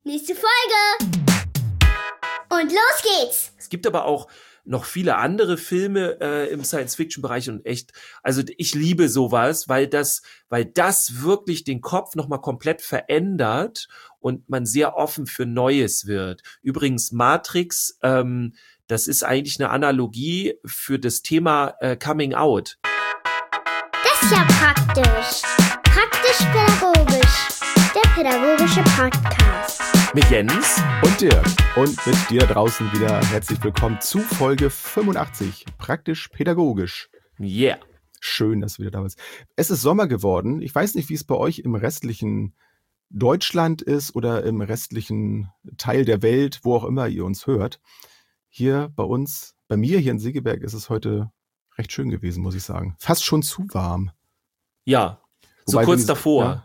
Nächste Folge. Und los geht's. Es gibt aber auch noch viele andere Filme im Science-Fiction-Bereich und echt, also ich liebe sowas, weil das wirklich den Kopf nochmal komplett verändert und man sehr offen für Neues wird. Übrigens Matrix, das ist eigentlich eine Analogie für das Thema Coming Out. Das ist ja praktisch. Praktisch-pädagogisch. Der pädagogische Podcast. Mit Jens und Dirk. Und mit dir draußen wieder herzlich willkommen zu Folge 85. Praktisch-pädagogisch. Yeah. Schön, dass du wieder da bist. Es ist Sommer geworden. Ich weiß nicht, wie es bei euch im restlichen Deutschland ist oder im restlichen Teil der Welt, wo auch immer ihr uns hört. Hier bei mir hier in Segeberg ist es heute recht schön gewesen, muss ich sagen. Fast schon zu warm. Ja, so wobei kurz davor.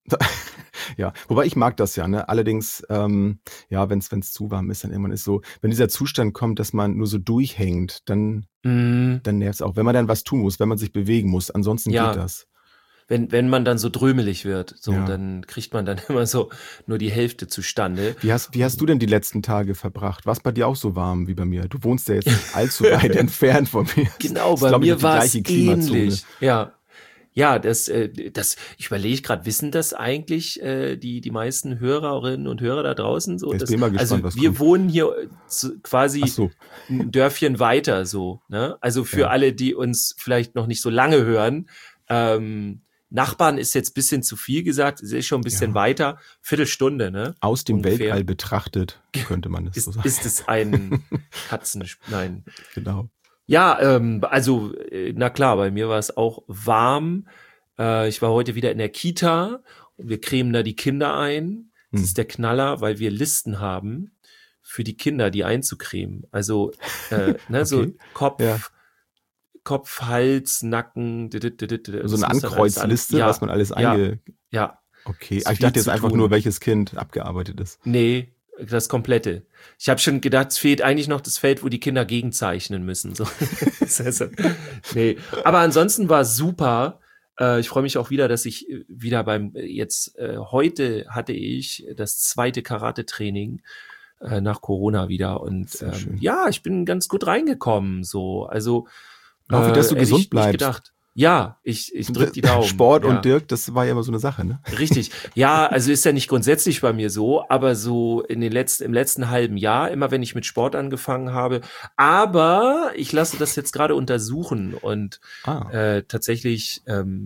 Ja, wobei ich mag das ja, ne? Allerdings, wenn es zu warm ist, dann irgendwann ist so, wenn dieser Zustand kommt, dass man nur so durchhängt, dann nervt es auch. Wenn man dann was tun muss, wenn man sich bewegen muss, ansonsten geht das. Wenn man dann so drömelig wird, dann kriegt man dann immer so nur die Hälfte zustande. Wie hast du denn die letzten Tage verbracht? War es bei dir auch so warm wie bei mir? Du wohnst ja jetzt nicht allzu weit entfernt von mir. Genau, bei mir war es ähnlich. Ja, das ich überlege gerade, wissen das eigentlich die meisten Hörerinnen und Hörer da draußen so? Ich bin mal gespannt, also wir wohnen hier quasi ein Dörfchen weiter so, ne? Also für alle, die uns vielleicht noch nicht so lange hören, Nachbarn ist jetzt ein bisschen zu viel gesagt, es ist schon ein bisschen weiter, Viertelstunde, ne? Aus dem ungefähr. Weltall betrachtet, könnte man das so sagen. Ist es ein Nein. Genau. Ja, na klar, bei mir war es auch warm. Ich war heute wieder in der Kita und wir cremen da die Kinder ein. Das ist der Knaller, weil wir Listen haben für die Kinder, die einzucremen. Also, okay. So Kopf, Hals, Nacken. So eine Ankreuzliste, was man alles Ja. Okay, ich dachte jetzt einfach nur, welches Kind abgearbeitet ist. Nee. Das Komplette. Ich habe schon gedacht, es fehlt eigentlich noch das Feld, wo die Kinder gegenzeichnen müssen. So. Nee. Aber ansonsten war es super. Ich freue mich auch wieder, dass ich wieder heute hatte ich das 2. Karate-Training nach Corona wieder. Und ich bin ganz gut reingekommen. So. Also hoffe, dass du gesund bleibst. Gedacht. Ja, ich drück die Daumen. Sport und Dirk, das war ja immer so eine Sache, ne? Richtig. Ja, also ist ja nicht grundsätzlich bei mir so, aber so im letzten halben Jahr, immer wenn ich mit Sport angefangen habe. Aber ich lasse das jetzt gerade untersuchen und tatsächlich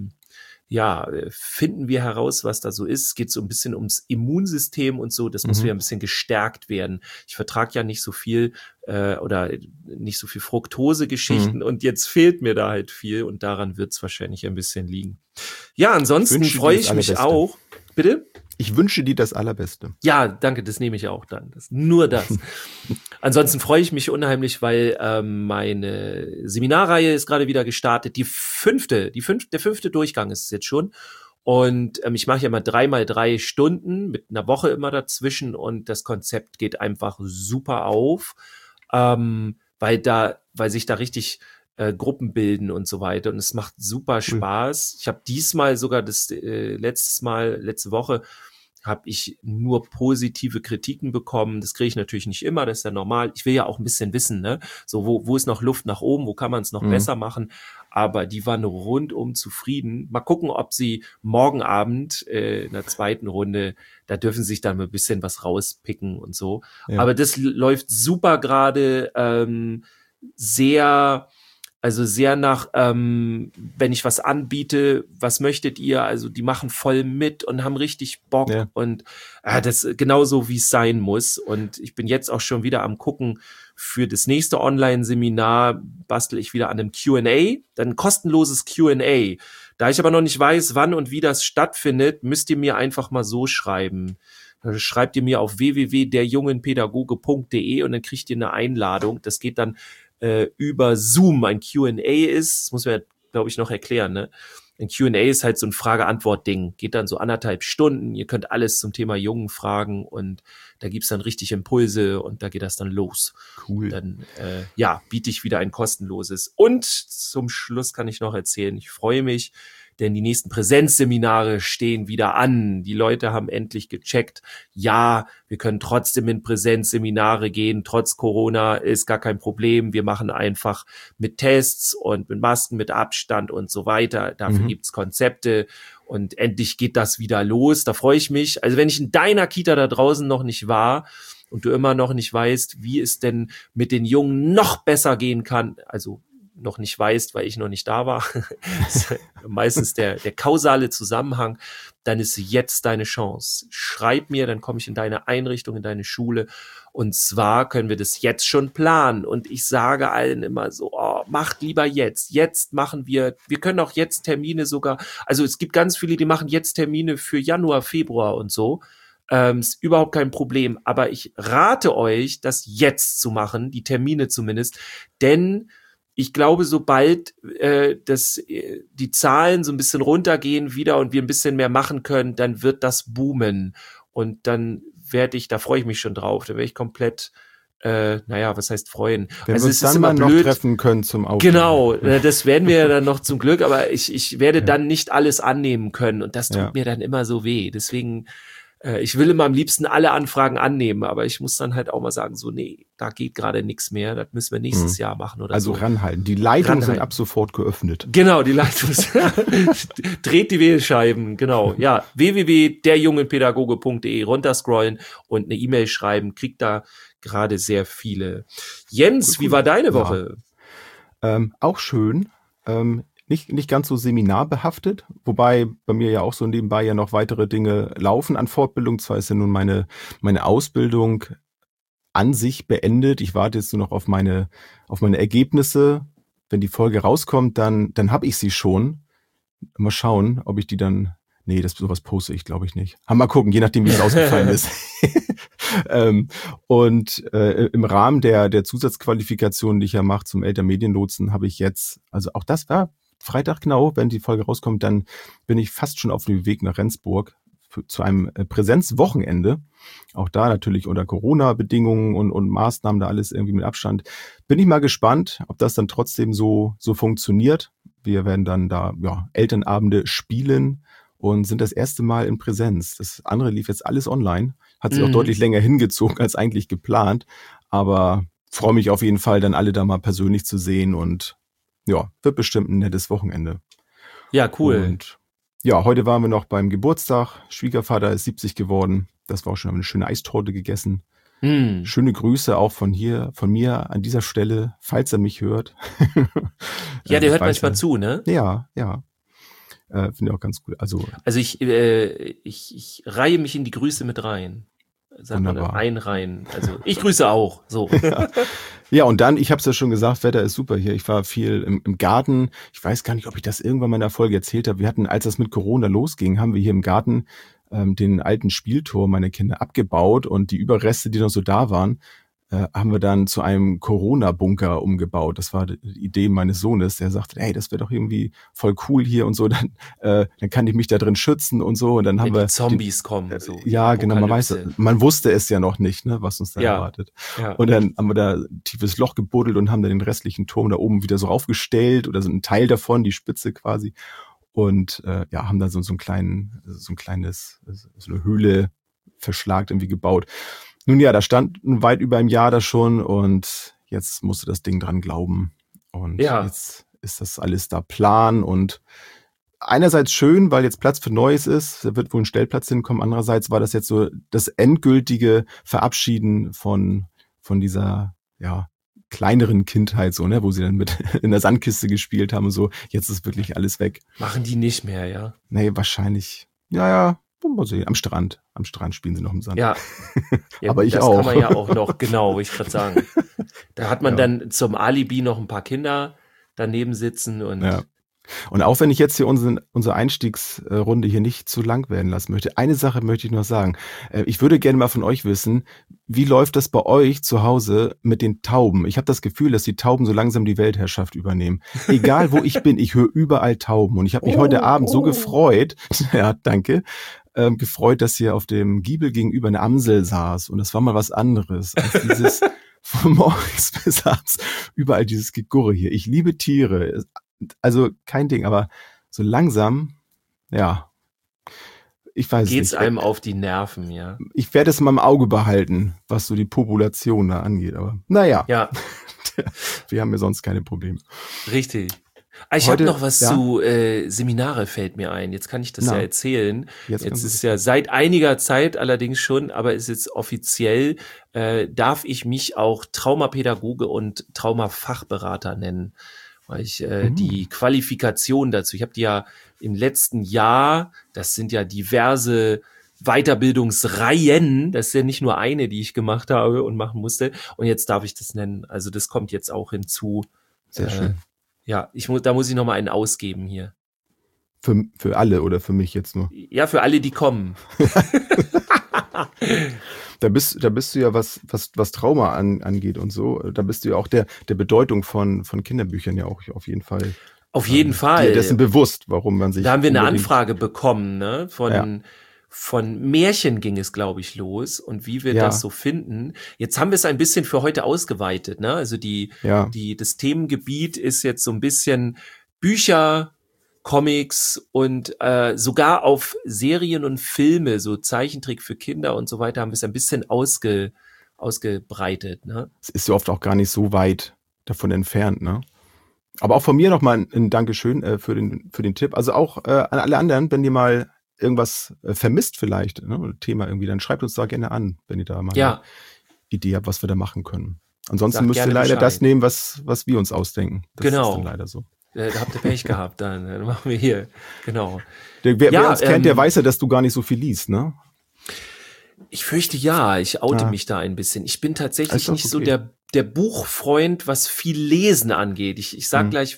finden wir heraus, was da so ist. Es geht so ein bisschen ums Immunsystem und so. Das muss wieder ein bisschen gestärkt werden. Ich vertrage ja nicht so viel oder nicht so viel Fructose-Geschichten und jetzt fehlt mir da halt viel und daran wird es wahrscheinlich ein bisschen liegen. Ja, ansonsten freue ich mich auch. Bitte? Ich wünsche dir das Allerbeste. Ja, danke, das nehme ich auch dann. Nur das. Ansonsten freue ich mich unheimlich, weil meine Seminarreihe ist gerade wieder gestartet. Der fünfte Durchgang ist es jetzt schon. Und ich mache ja immer 3x3 Stunden mit einer Woche immer dazwischen und das Konzept geht einfach super auf, weil sich da richtig Gruppen bilden und so weiter und es macht super Spaß. Ich habe diesmal sogar letzte Woche habe ich nur positive Kritiken bekommen. Das kriege ich natürlich nicht immer, das ist ja normal. Ich will ja auch ein bisschen wissen, ne? So, wo ist noch Luft nach oben, wo kann man es noch besser machen? Aber die waren rundum zufrieden. Mal gucken, ob sie morgen Abend in der zweiten Runde, da dürfen sie sich dann ein bisschen was rauspicken und so. Ja. Aber das läuft super gerade, sehr nach, wenn ich was anbiete, was möchtet ihr? Also die machen voll mit und haben richtig Bock und das genauso, wie es sein muss. Und ich bin jetzt auch schon wieder am gucken, für das nächste Online-Seminar bastel ich wieder an einem Q&A, dann ein kostenloses Q&A. Da ich aber noch nicht weiß, wann und wie das stattfindet, müsst ihr mir einfach mal so schreiben. Schreibt ihr mir auf www.derjungenpädagoge.de und dann kriegt ihr eine Einladung. Das geht dann über Zoom. Ein Q&A ist, das muss man ja, glaube ich, noch erklären, ne? Ein Q&A ist halt so ein Frage-Antwort-Ding. Geht dann so 1,5 Stunden. Ihr könnt alles zum Thema Jungen fragen und da gibt's dann richtig Impulse und da geht das dann los. Cool. Dann, biete ich wieder ein kostenloses. Und zum Schluss kann ich noch erzählen, ich freue mich. denn die nächsten Präsenzseminare stehen wieder an. Die Leute haben endlich gecheckt, ja, wir können trotzdem in Präsenzseminare gehen, trotz Corona ist gar kein Problem. Wir machen einfach mit Tests und mit Masken, mit Abstand und so weiter. Dafür gibt's Konzepte und endlich geht das wieder los. Da freue ich mich. Also wenn ich in deiner Kita da draußen noch nicht war und du immer noch nicht weißt, wie es denn mit den Jungen noch besser gehen kann, also noch nicht weißt, weil ich noch nicht da war, meistens der kausale Zusammenhang, dann ist jetzt deine Chance. Schreib mir, dann komme ich in deine Einrichtung, in deine Schule und zwar können wir das jetzt schon planen und ich sage allen immer so, oh, macht lieber jetzt machen wir können auch jetzt Termine sogar, also es gibt ganz viele, die machen jetzt Termine für Januar, Februar und so, ist überhaupt kein Problem, aber ich rate euch, das jetzt zu machen, die Termine zumindest, denn ich glaube, sobald die Zahlen so ein bisschen runtergehen wieder und wir ein bisschen mehr machen können, dann wird das boomen. Und dann da freue ich mich schon drauf, da werde ich komplett, was heißt freuen? Wenn also wir uns es ist dann immer mal blöd. noch treffen können zum Aufnehmen. Genau, das werden wir ja dann noch zum Glück, aber ich werde dann nicht alles annehmen können und das tut mir dann immer so weh. Deswegen ich will immer am liebsten alle Anfragen annehmen, aber ich muss dann halt auch mal sagen, so, nee, da geht gerade nichts mehr, das müssen wir nächstes Jahr machen oder also so. ranhalten. Die Leitungen sind ab sofort geöffnet. Genau, die Leitung dreht die Wählscheiben, genau. Ja, www.derjungenpädagoge.de runterscrollen und eine E-Mail schreiben, kriegt da gerade sehr viele. Jens, wie war deine Woche? Auch schön. Nicht ganz so seminarbehaftet, wobei bei mir ja auch so nebenbei ja noch weitere Dinge laufen an Fortbildung. Zwar ist ja nun meine Ausbildung an sich beendet. Ich warte jetzt nur noch auf meine Ergebnisse. Wenn die Folge rauskommt, dann habe ich sie schon. Mal schauen, ob ich die dann... Nee, sowas poste ich, glaube ich, nicht. Mal gucken, je nachdem, wie es ausgefallen ist. Im Rahmen der Zusatzqualifikation, die ich ja mache zum Elternmedienlotsen, habe ich jetzt, also auch das war Freitag genau, wenn die Folge rauskommt, dann bin ich fast schon auf dem Weg nach Rendsburg zu einem Präsenzwochenende. Auch da natürlich unter Corona-Bedingungen und Maßnahmen, da alles irgendwie mit Abstand. Bin ich mal gespannt, ob das dann trotzdem so funktioniert. Wir werden dann da Elternabende spielen und sind das erste Mal in Präsenz. Das andere lief jetzt alles online, hat sich auch deutlich länger hingezogen als eigentlich geplant, aber freue mich auf jeden Fall, dann alle da mal persönlich zu sehen und wird bestimmt ein nettes Wochenende. Ja, cool. Und ja, heute waren wir noch beim Geburtstag. Schwiegervater ist 70 geworden. Das war auch schon, haben eine schöne Eistorte gegessen. Schöne Grüße auch von mir an dieser Stelle, falls er mich hört. Ja, der hört manchmal zu, ne? Ja. Finde ich auch ganz gut. Also ich reihe mich in die Grüße mit rein. Sagt man dann einreihen. Also ich grüße auch. So. Ja, und dann, ich habe es ja schon gesagt, Wetter ist super hier. Ich war viel im Garten. Ich weiß gar nicht, ob ich das irgendwann mal in der Folge erzählt habe. Wir hatten, als das mit Corona losging, haben wir hier im Garten den alten Spielturm meiner Kinder abgebaut und die Überreste, die noch so da waren, haben wir dann zu einem Corona-Bunker umgebaut. Das war die Idee meines Sohnes, der sagte, hey, das wäre doch irgendwie voll cool hier und so, dann kann ich mich da drin schützen und so. Und dann haben wir die Zombies kommen. So ja, genau, man wusste es ja noch nicht, ne, was uns da erwartet. Ja. Und dann haben wir da ein tiefes Loch gebuddelt und haben dann den restlichen Turm da oben wieder so raufgestellt oder so ein Teil davon, die Spitze quasi. Und haben da so eine Höhle verschlagt irgendwie gebaut. Nun ja, da stand weit über einem Jahr das schon und jetzt musste das Ding dran glauben. Und jetzt ist das alles da plan und einerseits schön, weil jetzt Platz für Neues ist, da wird wohl ein Stellplatz hinkommen. Andererseits war das jetzt so das endgültige Verabschieden von dieser, kleineren Kindheit, so, ne, wo sie dann mit in der Sandkiste gespielt haben und so. Jetzt ist wirklich alles weg. Machen die nicht mehr, ja? Nee, wahrscheinlich. Ja. Mal sehen. Am Strand spielen sie noch im Sand. Ja, aber ich das auch. Das kann man ja auch noch, genau, wollte ich gerade sagen. Da hat man dann zum Alibi noch ein paar Kinder daneben sitzen und... Ja. Und auch wenn ich jetzt hier unsere Einstiegsrunde hier nicht zu lang werden lassen möchte, eine Sache möchte ich noch sagen. Ich würde gerne mal von euch wissen, wie läuft das bei euch zu Hause mit den Tauben? Ich habe das Gefühl, dass die Tauben so langsam die Weltherrschaft übernehmen. Egal wo ich bin, ich höre überall Tauben. Und ich habe mich heute Abend so gefreut, ja, danke, gefreut, dass hier auf dem Giebel gegenüber eine Amsel saß. Und das war mal was anderes als dieses von morgens bis abends überall dieses Gegurre hier. Ich liebe Tiere. Also kein Ding, aber so langsam, ja, ich weiß Geht's nicht. einem auf die Nerven, ja. Ich werde es mal im Auge behalten, was so die Population da angeht. Aber naja, Ja, wir haben ja sonst keine Probleme. richtig. Ich habe Heute- noch was ja. zu Seminare fällt mir ein. Jetzt kann ich das Na, ja erzählen. jetzt kannst Jetzt du ist das- ja seit einiger Zeit allerdings schon, aber ist jetzt offiziell, darf ich mich auch Traumapädagoge und Traumafachberater nennen, weil ich die Qualifikation dazu, ich habe die ja im letzten Jahr, das sind ja diverse Weiterbildungsreihen, das ist ja nicht nur eine, die ich gemacht habe und machen musste, und jetzt darf ich das nennen. Also das kommt jetzt auch hinzu. Sehr schön. Ja, da muss ich noch mal einen ausgeben hier. Für alle oder für mich jetzt nur. Ja, für alle, die kommen. Da bist du ja, was Trauma angeht und so, da bist du ja auch der Bedeutung von Kinderbüchern ja auch auf jeden Fall. Auf jeden Fall. Dir dessen bewusst, warum man sich. Da haben wir eine unbedingt- Anfrage bekommen, ne? Von Märchen ging es, glaube ich, los und wie wir Ja. das so finden. Jetzt haben wir es ein bisschen für heute ausgeweitet, ne? Also Ja. das Themengebiet ist jetzt so ein bisschen Bücher, Comics und sogar auf Serien und Filme, so Zeichentrick für Kinder und so weiter, haben wir es ein bisschen ausgebreitet, ne? Es ist ja oft auch gar nicht so weit davon entfernt, ne? Aber auch von mir nochmal ein Dankeschön für den Tipp. Also auch an alle anderen, wenn ihr mal irgendwas vermisst vielleicht, ne, oder Thema irgendwie, dann schreibt uns da gerne an, wenn ihr da mal Ja. eine Idee habt, was wir da machen können. Ansonsten Sagt müsst ihr gerne leider Bescheid. das nehmen, was wir uns ausdenken. Das Genau. ist dann leider so. Da habt ihr Pech gehabt, dann machen wir hier. Genau. Wer Ja, uns kennt, der weiß ja, dass du gar nicht so viel liest, ne? Ich fürchte ja, ich oute Ja. mich da ein bisschen. Ich bin Ist tatsächlich doch nicht so okay. der Buchfreund, was viel Lesen angeht. Ich sag gleich,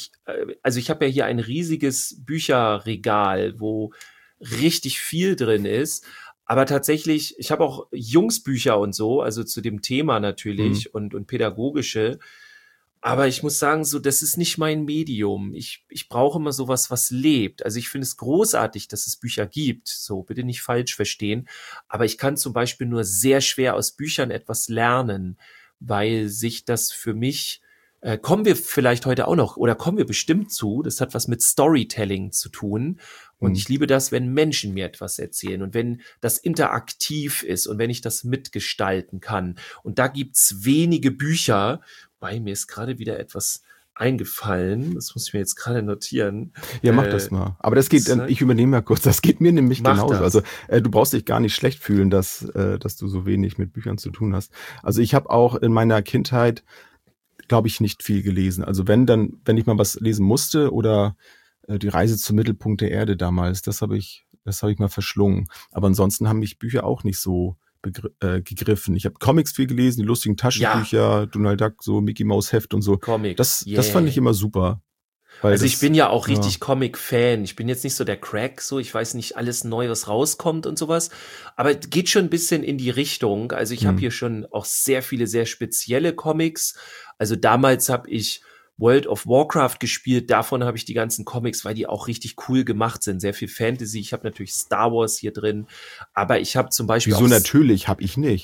also ich habe ja hier ein riesiges Bücherregal, wo richtig viel drin ist. Aber tatsächlich, ich habe auch Jungsbücher und so, also zu dem Thema natürlich und pädagogische. Aber ich muss sagen, so, das ist nicht mein Medium. Ich brauche immer sowas, was lebt. Also ich finde es großartig, dass es Bücher gibt. So, bitte nicht falsch verstehen. Aber ich kann zum Beispiel nur sehr schwer aus Büchern etwas lernen, weil sich das für mich, kommen wir vielleicht heute auch noch, oder kommen wir bestimmt zu, das hat was mit Storytelling zu tun. Und ich liebe das, wenn Menschen mir etwas erzählen und wenn das interaktiv ist und wenn ich das mitgestalten kann. Und da gibt's wenige Bücher, bei mir ist gerade wieder etwas eingefallen, das muss ich mir jetzt gerade notieren. Ja, mach das mal. Aber das geht, ich übernehme mal kurz, das geht mir nämlich Mach genauso. das. Also du brauchst dich gar nicht schlecht fühlen, dass du so wenig mit Büchern zu tun hast. Also ich habe auch in meiner Kindheit, glaube ich, nicht viel gelesen. Also wenn ich mal was lesen musste oder die Reise zum Mittelpunkt der Erde damals, das habe ich mal verschlungen. Aber ansonsten haben mich Bücher auch nicht so gegriffen. Ich habe Comics viel gelesen, die lustigen Taschenbücher, Donald Duck, so Mickey Mouse Heft und so. Comics, Das fand ich immer super. Weil Also ich bin ja auch ja. richtig Comic-Fan. Ich bin jetzt nicht so der Crack, so ich weiß nicht alles neu, was rauskommt und sowas. Aber es geht schon ein bisschen in die Richtung. Also ich habe hier schon auch sehr viele, sehr spezielle Comics. Also damals habe ich World of Warcraft gespielt. Davon habe ich die ganzen Comics, weil die auch richtig cool gemacht sind. Sehr viel Fantasy. Ich habe natürlich Star Wars hier drin. Aber ich habe zum Beispiel Wieso auch natürlich? Habe ich nicht.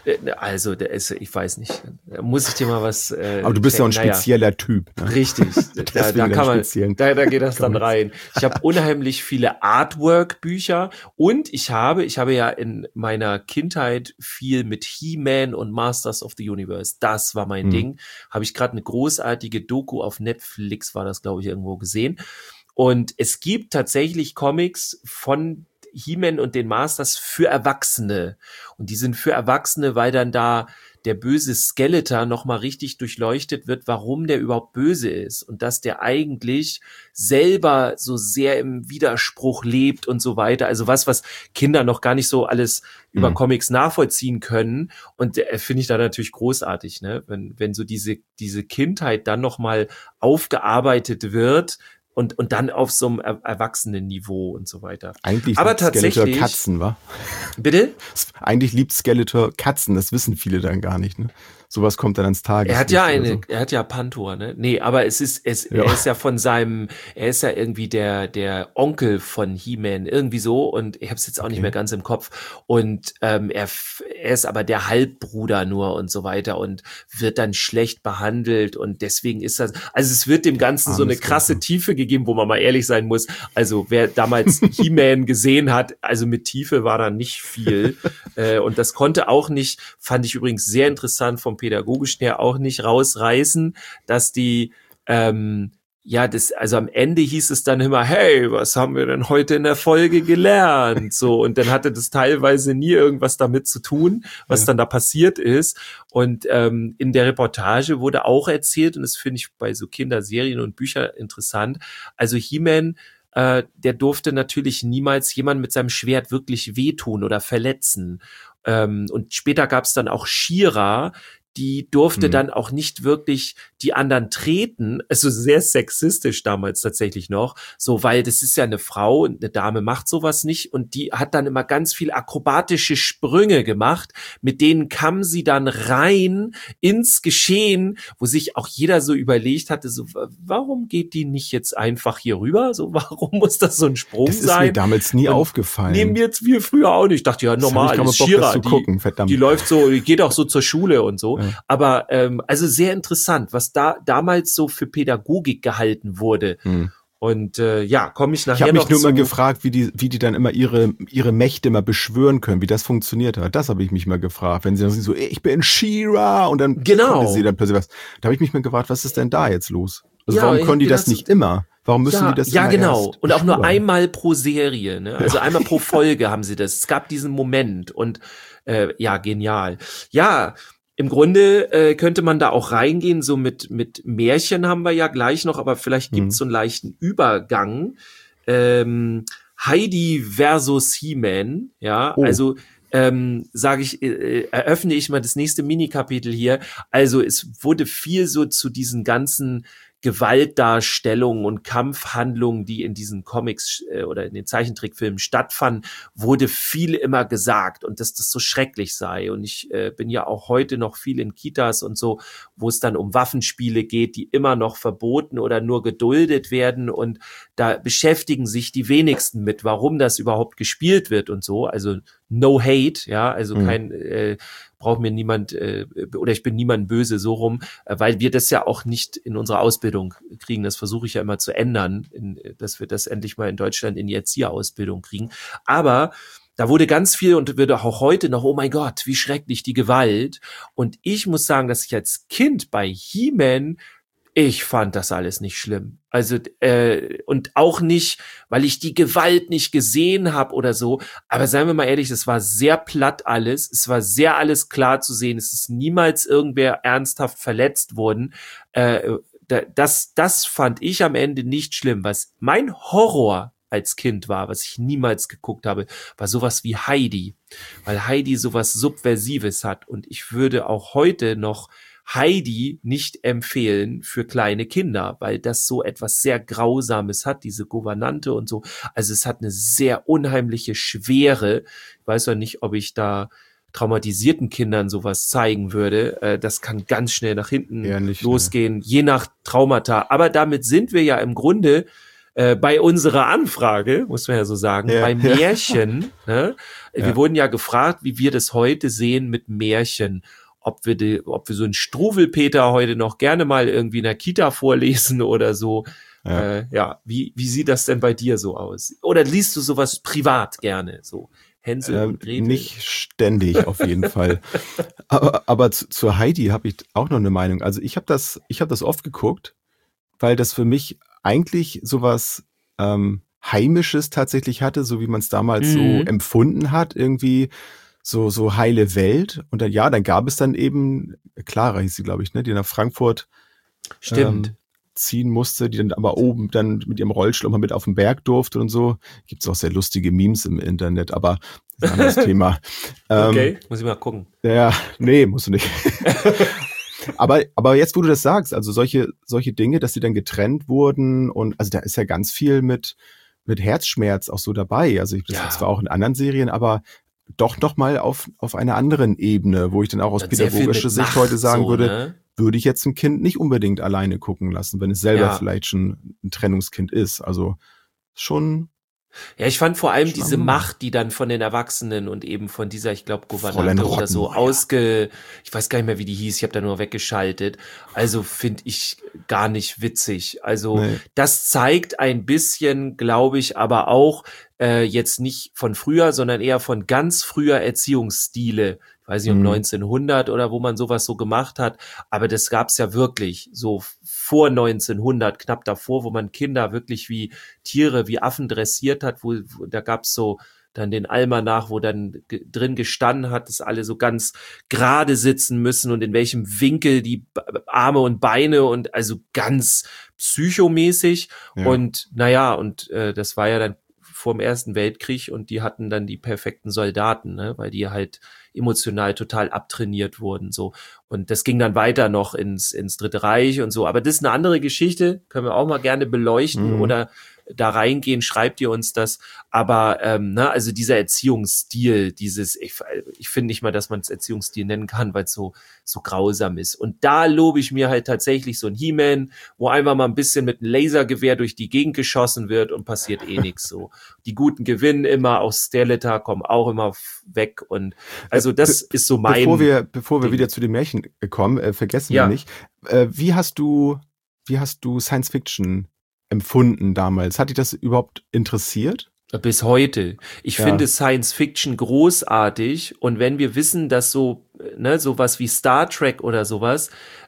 Also der ist, ich weiß nicht. Da muss ich dir mal was. Aber du bist ja ein checken. Naja. spezieller Typ. Ne? Richtig, da Deswegen kann man, speziellen da geht das dann rein. Ich habe unheimlich viele Artwork-Bücher und ich habe ja in meiner Kindheit viel mit He-Man und Masters of the Universe. Das war mein Ding. Habe ich gerade eine großartige Doku auf Netflix, war das, glaube ich, irgendwo gesehen. Und es gibt tatsächlich Comics von He-Man und den Masters für Erwachsene. Und die sind für Erwachsene, weil dann da der böse Skeletor nochmal richtig durchleuchtet wird, warum der überhaupt böse ist und dass der eigentlich selber so sehr im Widerspruch lebt und so weiter. Also was Kinder noch gar nicht so alles über Comics nachvollziehen können. Und finde ich da natürlich großartig, ne? Wenn so diese Kindheit dann nochmal aufgearbeitet wird, und dann auf so einem Erwachsenenniveau und so weiter. Eigentlich aber liebt Skeletor tatsächlich Katzen, wa? Bitte? Eigentlich liebt Skeletor Katzen, das wissen viele dann gar nicht, ne? sowas kommt dann ans Tageslicht. Er hat ja Pantor, ne? Nee, aber er ist ja er ist ja irgendwie der Onkel von He-Man, irgendwie so, und ich hab's jetzt auch nicht mehr ganz im Kopf. Und er ist aber der Halbbruder nur und so weiter und wird dann schlecht behandelt, und deswegen ist das, also es wird dem Ganzen so eine krasse Tiefe gegeben, wo man mal ehrlich sein muss. Also wer damals He-Man gesehen hat, also mit Tiefe war da nicht viel. Und das konnte auch nicht, fand ich übrigens sehr interessant vom pädagogischen her, auch nicht rausreißen, dass die also am Ende hieß es dann immer, hey, was haben wir denn heute in der Folge gelernt? So, und dann hatte das teilweise nie irgendwas damit zu tun, was dann da passiert ist. Und in der Reportage wurde auch erzählt, und das finde ich bei so Kinderserien und Büchern interessant, also He-Man, der durfte natürlich niemals jemand mit seinem Schwert wirklich wehtun oder verletzen. Und später gab es dann auch She-Ra, die durfte dann auch nicht wirklich die anderen treten, also sehr sexistisch damals tatsächlich noch, so, weil das ist ja eine Frau und eine Dame macht sowas nicht, und die hat dann immer ganz viel akrobatische Sprünge gemacht, mit denen kam sie dann rein ins Geschehen, wo sich auch jeder so überlegt hatte, so, warum geht die nicht jetzt einfach hier rüber, so, warum muss das so ein Sprung sein? Das ist mir damals nie aufgefallen. Nehmen jetzt wir früher auch nicht, ich dachte ja, normal, ist She-Ra, die läuft so, die geht auch so zur Schule und so. Ja. Aber also sehr interessant, was da damals so für Pädagogik gehalten wurde. Und komme ich nachher noch zu. Ich habe mich nur immer gefragt, wie die dann immer ihre Mächte mal beschwören können, wie das funktioniert hat. Das habe ich mich mal gefragt. Wenn sie dann so, ich bin She-Ra, und dann konnte sie dann plötzlich was. Da habe ich mich mal gefragt, was ist denn da jetzt los? Also warum können die das nicht immer? Warum müssen die das immer erst und auch nur einmal pro Serie, ne? Also einmal pro Folge haben sie das. Es gab diesen Moment, und genial. Ja, im Grunde könnte man da auch reingehen, so mit Märchen haben wir ja gleich noch, aber vielleicht gibt's so einen leichten Übergang. Heidi versus He-Man, also eröffne ich mal das nächste Minikapitel hier. Also es wurde viel so zu diesen ganzen Gewaltdarstellungen und Kampfhandlungen, die in diesen Comics oder in den Zeichentrickfilmen stattfanden, wurde viel immer gesagt, und dass das so schrecklich sei. Und ich bin ja auch heute noch viel in Kitas und so, wo es dann um Waffenspiele geht, die immer noch verboten oder nur geduldet werden, und da beschäftigen sich die wenigsten mit, warum das überhaupt gespielt wird und so. Also no hate, also kein braucht mir niemand oder ich bin niemand böse, so rum, weil wir das ja auch nicht in unserer Ausbildung kriegen. Das versuche ich ja immer zu ändern, dass wir das endlich mal in Deutschland in die Erzieherausbildung kriegen. Aber da wurde ganz viel, und wird auch heute noch, oh mein Gott, wie schrecklich die Gewalt. Und ich muss sagen, dass ich als Kind bei He-Man, ich fand das alles nicht schlimm. Also, und auch nicht, weil ich die Gewalt nicht gesehen habe oder so. Aber seien wir mal ehrlich, es war sehr platt alles. Es war sehr alles klar zu sehen. Es ist niemals irgendwer ernsthaft verletzt worden. Das fand ich am Ende nicht schlimm. Was mein Horror als Kind war, was ich niemals geguckt habe, war sowas wie Heidi. Weil Heidi sowas Subversives hat. Und ich würde auch heute noch Heidi nicht empfehlen für kleine Kinder, weil das so etwas sehr Grausames hat, diese Gouvernante und so. Also es hat eine sehr unheimliche Schwere. Ich weiß ja nicht, ob ich da traumatisierten Kindern sowas zeigen würde. Das kann ganz schnell nach hinten losgehen, je nach Traumata. Aber damit sind wir ja im Grunde bei unserer Anfrage, muss man ja so sagen, bei Märchen. Ne? Wir wurden ja gefragt, wie wir das heute sehen mit Märchen. Ob wir so einen Struwelpeter heute noch gerne mal irgendwie in der Kita vorlesen oder so. Wie sieht das denn bei dir so aus? Oder liest du sowas privat gerne, so Hänsel und Gretel? Nicht ständig, auf jeden Fall. Aber zu Heidi habe ich auch noch eine Meinung. Also ich habe das oft geguckt, weil das für mich eigentlich sowas Heimisches tatsächlich hatte, so wie man es damals so empfunden hat, irgendwie so heile Welt. Und dann gab es dann eben, Clara hieß sie, glaube ich, ne, die nach Frankfurt ziehen musste, die dann aber oben dann mit ihrem Rollstuhl mal mit auf den Berg durfte und so. Gibt's auch sehr lustige Memes im Internet, aber das ist ein anderes Thema. Okay, muss ich mal gucken. Ja, nee, musst du nicht. Aber jetzt, wo du das sagst, also solche Dinge, dass sie dann getrennt wurden, und also da ist ja ganz viel mit Herzschmerz auch so dabei. Also das zwar auch in anderen Serien, aber doch noch mal auf einer anderen Ebene, wo ich dann auch aus pädagogischer Sicht heute sagen würde, ne? würde ich jetzt ein Kind nicht unbedingt alleine gucken lassen, wenn es selber Ja. vielleicht schon ein Trennungskind ist. Also schon Ja, ich fand vor allem Spannend. diese Macht, die dann von den Erwachsenen und eben von dieser, ich glaube, Fräulein Gouvernante oder so Rottenmeier. ich weiß gar nicht mehr, wie die hieß, ich habe da nur weggeschaltet. Also finde ich gar nicht witzig. Also Nee. das zeigt ein bisschen, glaube ich, aber auch jetzt nicht von früher, sondern eher von ganz früher Erziehungsstile. Ich weiß nicht, um 1900 oder wo man sowas so gemacht hat, aber das gab's ja wirklich so vor 1900, knapp davor, wo man Kinder wirklich wie Tiere, wie Affen dressiert hat, wo da gab's so dann den Almanach, wo dann drin gestanden hat, dass alle so ganz gerade sitzen müssen und in welchem Winkel die Arme und Beine und also ganz psychomäßig. Ja. Und naja, und das war ja dann vor dem Ersten Weltkrieg und die hatten dann die perfekten Soldaten, ne, weil die halt emotional total abtrainiert wurden, so. Und das ging dann weiter noch ins Dritte Reich und so. Aber das ist eine andere Geschichte, können wir auch mal gerne beleuchten oder da reingehen, schreibt ihr uns das. Aber also dieser Erziehungsstil, ich finde nicht mal, dass man es Erziehungsstil nennen kann, weil es so grausam ist. Und da lobe ich mir halt tatsächlich so ein He-Man, wo einfach mal ein bisschen mit einem Lasergewehr durch die Gegend geschossen wird und passiert eh nichts so. Die Guten gewinnen immer, auch Skeletor kommen auch immer weg und also das ist so mein Bevor wir wieder zu den Märchen kommen, vergessen wir nicht. Wie hast du Science Fiction empfunden damals? Hat dich das überhaupt interessiert? Bis heute. Ich finde Science Fiction großartig und wenn wir wissen, dass sowas wie Star Trek oder sowas,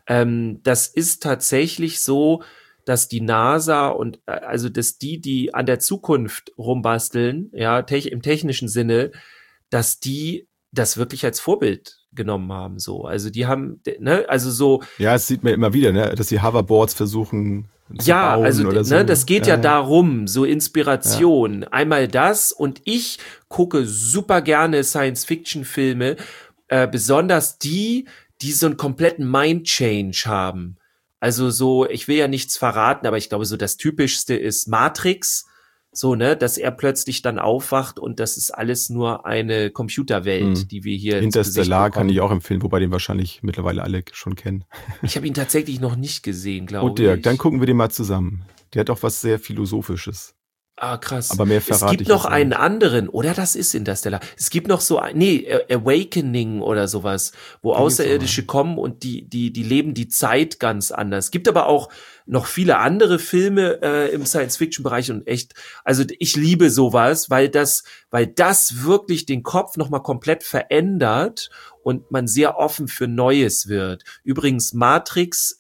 das ist tatsächlich so, dass die NASA und also dass die an der Zukunft rumbasteln, ja, im technischen Sinne, dass die das wirklich als Vorbild genommen haben, so. Also die haben, ne, also so. Ja, es sieht man immer wieder, ne, dass die Hoverboards versuchen zu bauen also oder so. ne, das geht ja darum, so Inspiration. Ja. Einmal das und ich gucke super gerne Science-Fiction-Filme, besonders die so einen kompletten Mind-Change haben. Also so, ich will ja nichts verraten, aber ich glaube so das Typischste ist Matrix. So, ne, dass er plötzlich dann aufwacht und das ist alles nur eine Computerwelt, die wir hier Interstellar kann ich auch empfehlen, wobei den wahrscheinlich mittlerweile alle schon kennen. Ich habe ihn tatsächlich noch nicht gesehen, glaube ich. Und Dirk, dann gucken wir den mal zusammen. Der hat auch was sehr Philosophisches. Ah, krass. Aber mehr verrate ich Es gibt noch einen anderen, oder das ist Interstellar. Es gibt noch so, Awakening oder sowas, wo Außerirdische kommen und die leben die Zeit ganz anders. Es gibt aber auch noch viele andere Filme im Science-Fiction-Bereich und echt, also ich liebe sowas, weil das wirklich den Kopf nochmal komplett verändert und man sehr offen für Neues wird. Übrigens Matrix,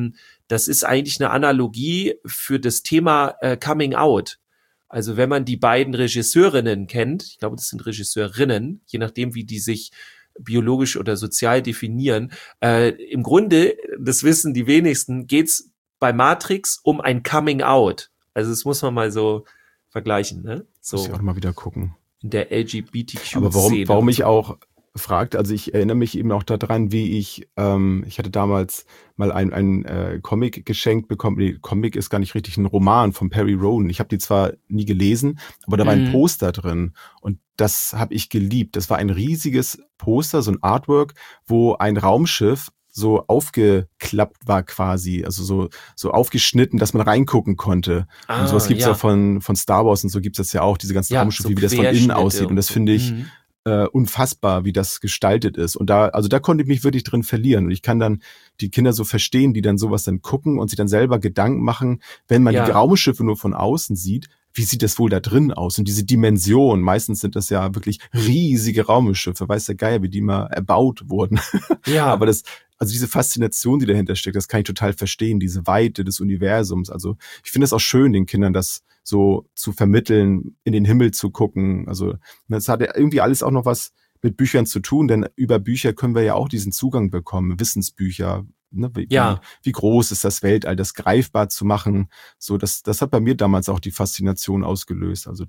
das ist eigentlich eine Analogie für das Thema Coming Out. Also wenn man die beiden Regisseurinnen kennt, ich glaube, das sind Regisseurinnen, je nachdem, wie die sich biologisch oder sozial definieren, im Grunde, das wissen die wenigsten, geht's bei Matrix um ein Coming Out. Also das muss man mal so vergleichen, ne? So. Muss ich auch mal wieder gucken. In der LGBTQ-Szene. Aber warum ich auch fragt, also ich erinnere mich eben auch daran, wie ich hatte damals mal ein Comic geschenkt bekommen. Nee, Comic ist gar nicht richtig, ein Roman von Perry Rowan. Ich habe die zwar nie gelesen, aber da war ein Poster drin und das habe ich geliebt. Das war ein riesiges Poster, so ein Artwork, wo ein Raumschiff so aufgeklappt war quasi, also so aufgeschnitten, dass man reingucken konnte. Und sowas gibt's ja von Star Wars und so gibt's das ja auch, diese ganzen Raumschiffe, so wie das von innen aussieht. Und das finde ich unfassbar, wie das gestaltet ist. Und da konnte ich mich wirklich drin verlieren. Und ich kann dann die Kinder so verstehen, die dann sowas dann gucken und sich dann selber Gedanken machen, wenn man die Raumschiffe nur von außen sieht, wie sieht das wohl da drin aus? Und diese Dimension, meistens sind das ja wirklich riesige Raumschiffe, weiß der Geier, wie die mal erbaut wurden. Ja. Aber also diese Faszination, die dahinter steckt, das kann ich total verstehen, diese Weite des Universums. Also ich finde es auch schön, den Kindern das so zu vermitteln, in den Himmel zu gucken. Also das hat ja irgendwie alles auch noch was mit Büchern zu tun, denn über Bücher können wir ja auch diesen Zugang bekommen, Wissensbücher. Ne? Wie groß ist das Weltall, das greifbar zu machen. So, das hat bei mir damals auch die Faszination ausgelöst. Also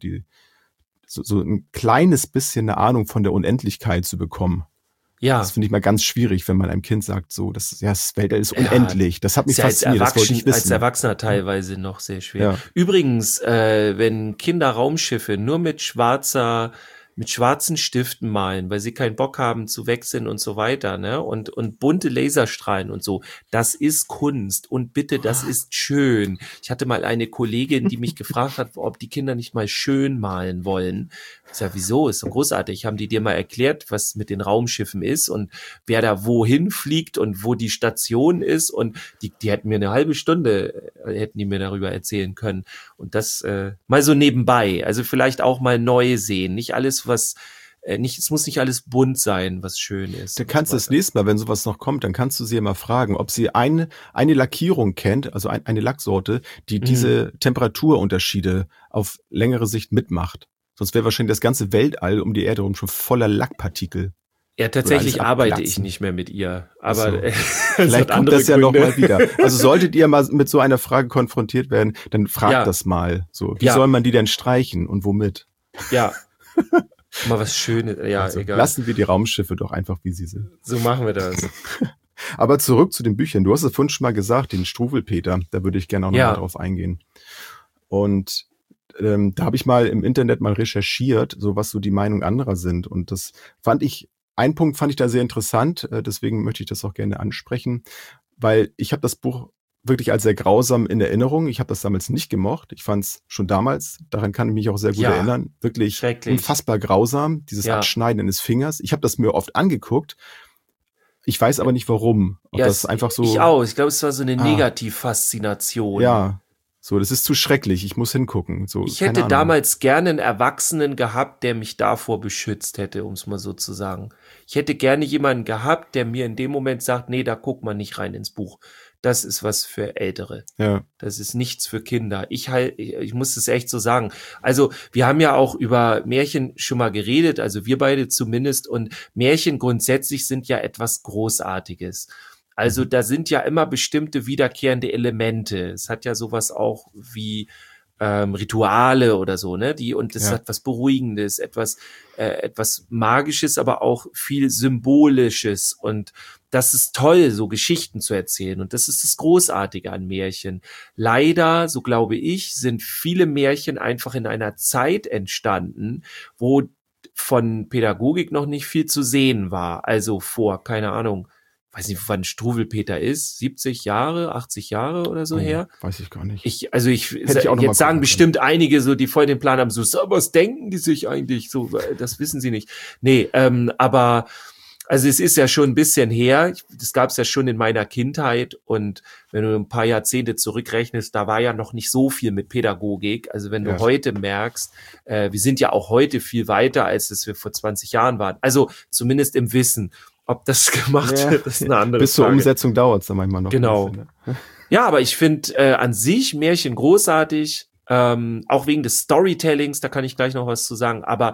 so ein kleines bisschen eine Ahnung von der Unendlichkeit zu bekommen. Ja. Das finde ich mal ganz schwierig, wenn man einem Kind sagt, so, das Weltall ist unendlich. Das hat mich fasziniert, das wollte ich wissen. Als Erwachsener teilweise noch sehr schwer. Ja. Übrigens, wenn Kinder Raumschiffe nur mit schwarzer mit schwarzen Stiften malen, weil sie keinen Bock haben zu wechseln und so weiter, ne? Und bunte Laserstrahlen und so. Das ist Kunst und bitte, das ist schön. Ich hatte mal eine Kollegin, die mich gefragt hat, ob die Kinder nicht mal schön malen wollen. Ich sag, wieso? Ist so großartig. Haben die dir mal erklärt, was mit den Raumschiffen ist und wer da wohin fliegt und wo die Station ist? Und die hätten mir eine halbe Stunde, hätten die mir darüber erzählen können. Und das mal so nebenbei. Also vielleicht auch mal neu sehen. Nicht alles, es muss nicht alles bunt sein, was schön ist. Du kannst das nächste Mal, wenn sowas noch kommt, dann kannst du sie ja mal fragen, ob sie eine Lackierung kennt, also eine Lacksorte, die diese Temperaturunterschiede auf längere Sicht mitmacht. Sonst wäre wahrscheinlich das ganze Weltall um die Erde herum schon voller Lackpartikel. Ja, tatsächlich arbeite ich nicht mehr mit ihr. Aber so. Vielleicht kommt das ja noch mal wieder. Also solltet ihr mal mit so einer Frage konfrontiert werden, dann fragt das mal. So, wie soll man die denn streichen und womit? Ja. Mal was Schönes. Ja, also, egal. Lassen wir die Raumschiffe doch einfach, wie sie sind. So machen wir das. Aber zurück zu den Büchern. Du hast es vorhin schon mal gesagt, den Struwwelpeter. Da würde ich gerne auch noch mal drauf eingehen. Und da habe ich mal im Internet mal recherchiert, so was so die Meinung anderer sind. Und das einen Punkt fand ich da sehr interessant, deswegen möchte ich das auch gerne ansprechen, weil ich habe das Buch wirklich als sehr grausam in Erinnerung. Ich habe das damals nicht gemocht. Ich fand es schon damals, daran kann ich mich auch sehr gut erinnern, wirklich unfassbar grausam, dieses Abschneiden eines Fingers. Ich habe das mir oft angeguckt. Ich weiß aber nicht warum. Ob das einfach so. Ich auch. Ich glaube, es war so eine Negativfaszination. Ja. So, das ist zu schrecklich, ich muss hingucken. So, ich hätte damals gerne einen Erwachsenen gehabt, der mich davor beschützt hätte, um es mal so zu sagen. Ich hätte gerne jemanden gehabt, der mir in dem Moment sagt, nee, da guckt man nicht rein ins Buch. Das ist was für Ältere. Ja. Das ist nichts für Kinder. Ich muss es echt so sagen. Also, wir haben ja auch über Märchen schon mal geredet, also wir beide zumindest, und Märchen grundsätzlich sind ja etwas Großartiges. Also da sind ja immer bestimmte wiederkehrende Elemente. Es hat ja sowas auch wie Rituale oder so, ne? Und das hat was Beruhigendes, etwas Magisches, aber auch viel Symbolisches. Und das ist toll, so Geschichten zu erzählen. Und das ist das Großartige an Märchen. Leider, so glaube ich, sind viele Märchen einfach in einer Zeit entstanden, wo von Pädagogik noch nicht viel zu sehen war. Also vor, keine Ahnung, weiß nicht, wann Struwwelpeter ist, 70 Jahre, 80 Jahre oder so her. Weiß ich gar nicht. Jetzt sagen bestimmt einige so, die voll den Plan haben, so, was denken die sich eigentlich? So, das wissen sie nicht. Nee, aber, also es ist ja schon ein bisschen her, das gab es ja schon in meiner Kindheit und wenn du ein paar Jahrzehnte zurückrechnest, da war ja noch nicht so viel mit Pädagogik. Also wenn du heute merkst, wir sind ja auch heute viel weiter, als es wir vor 20 Jahren waren. Also zumindest im Wissen. Ob das gemacht wird, ist eine andere Frage. Bis zur Umsetzung dauert es dann manchmal noch. Genau. Ein bisschen, ne? Ja, aber ich finde an sich Märchen großartig, auch wegen des Storytellings, da kann ich gleich noch was zu sagen, aber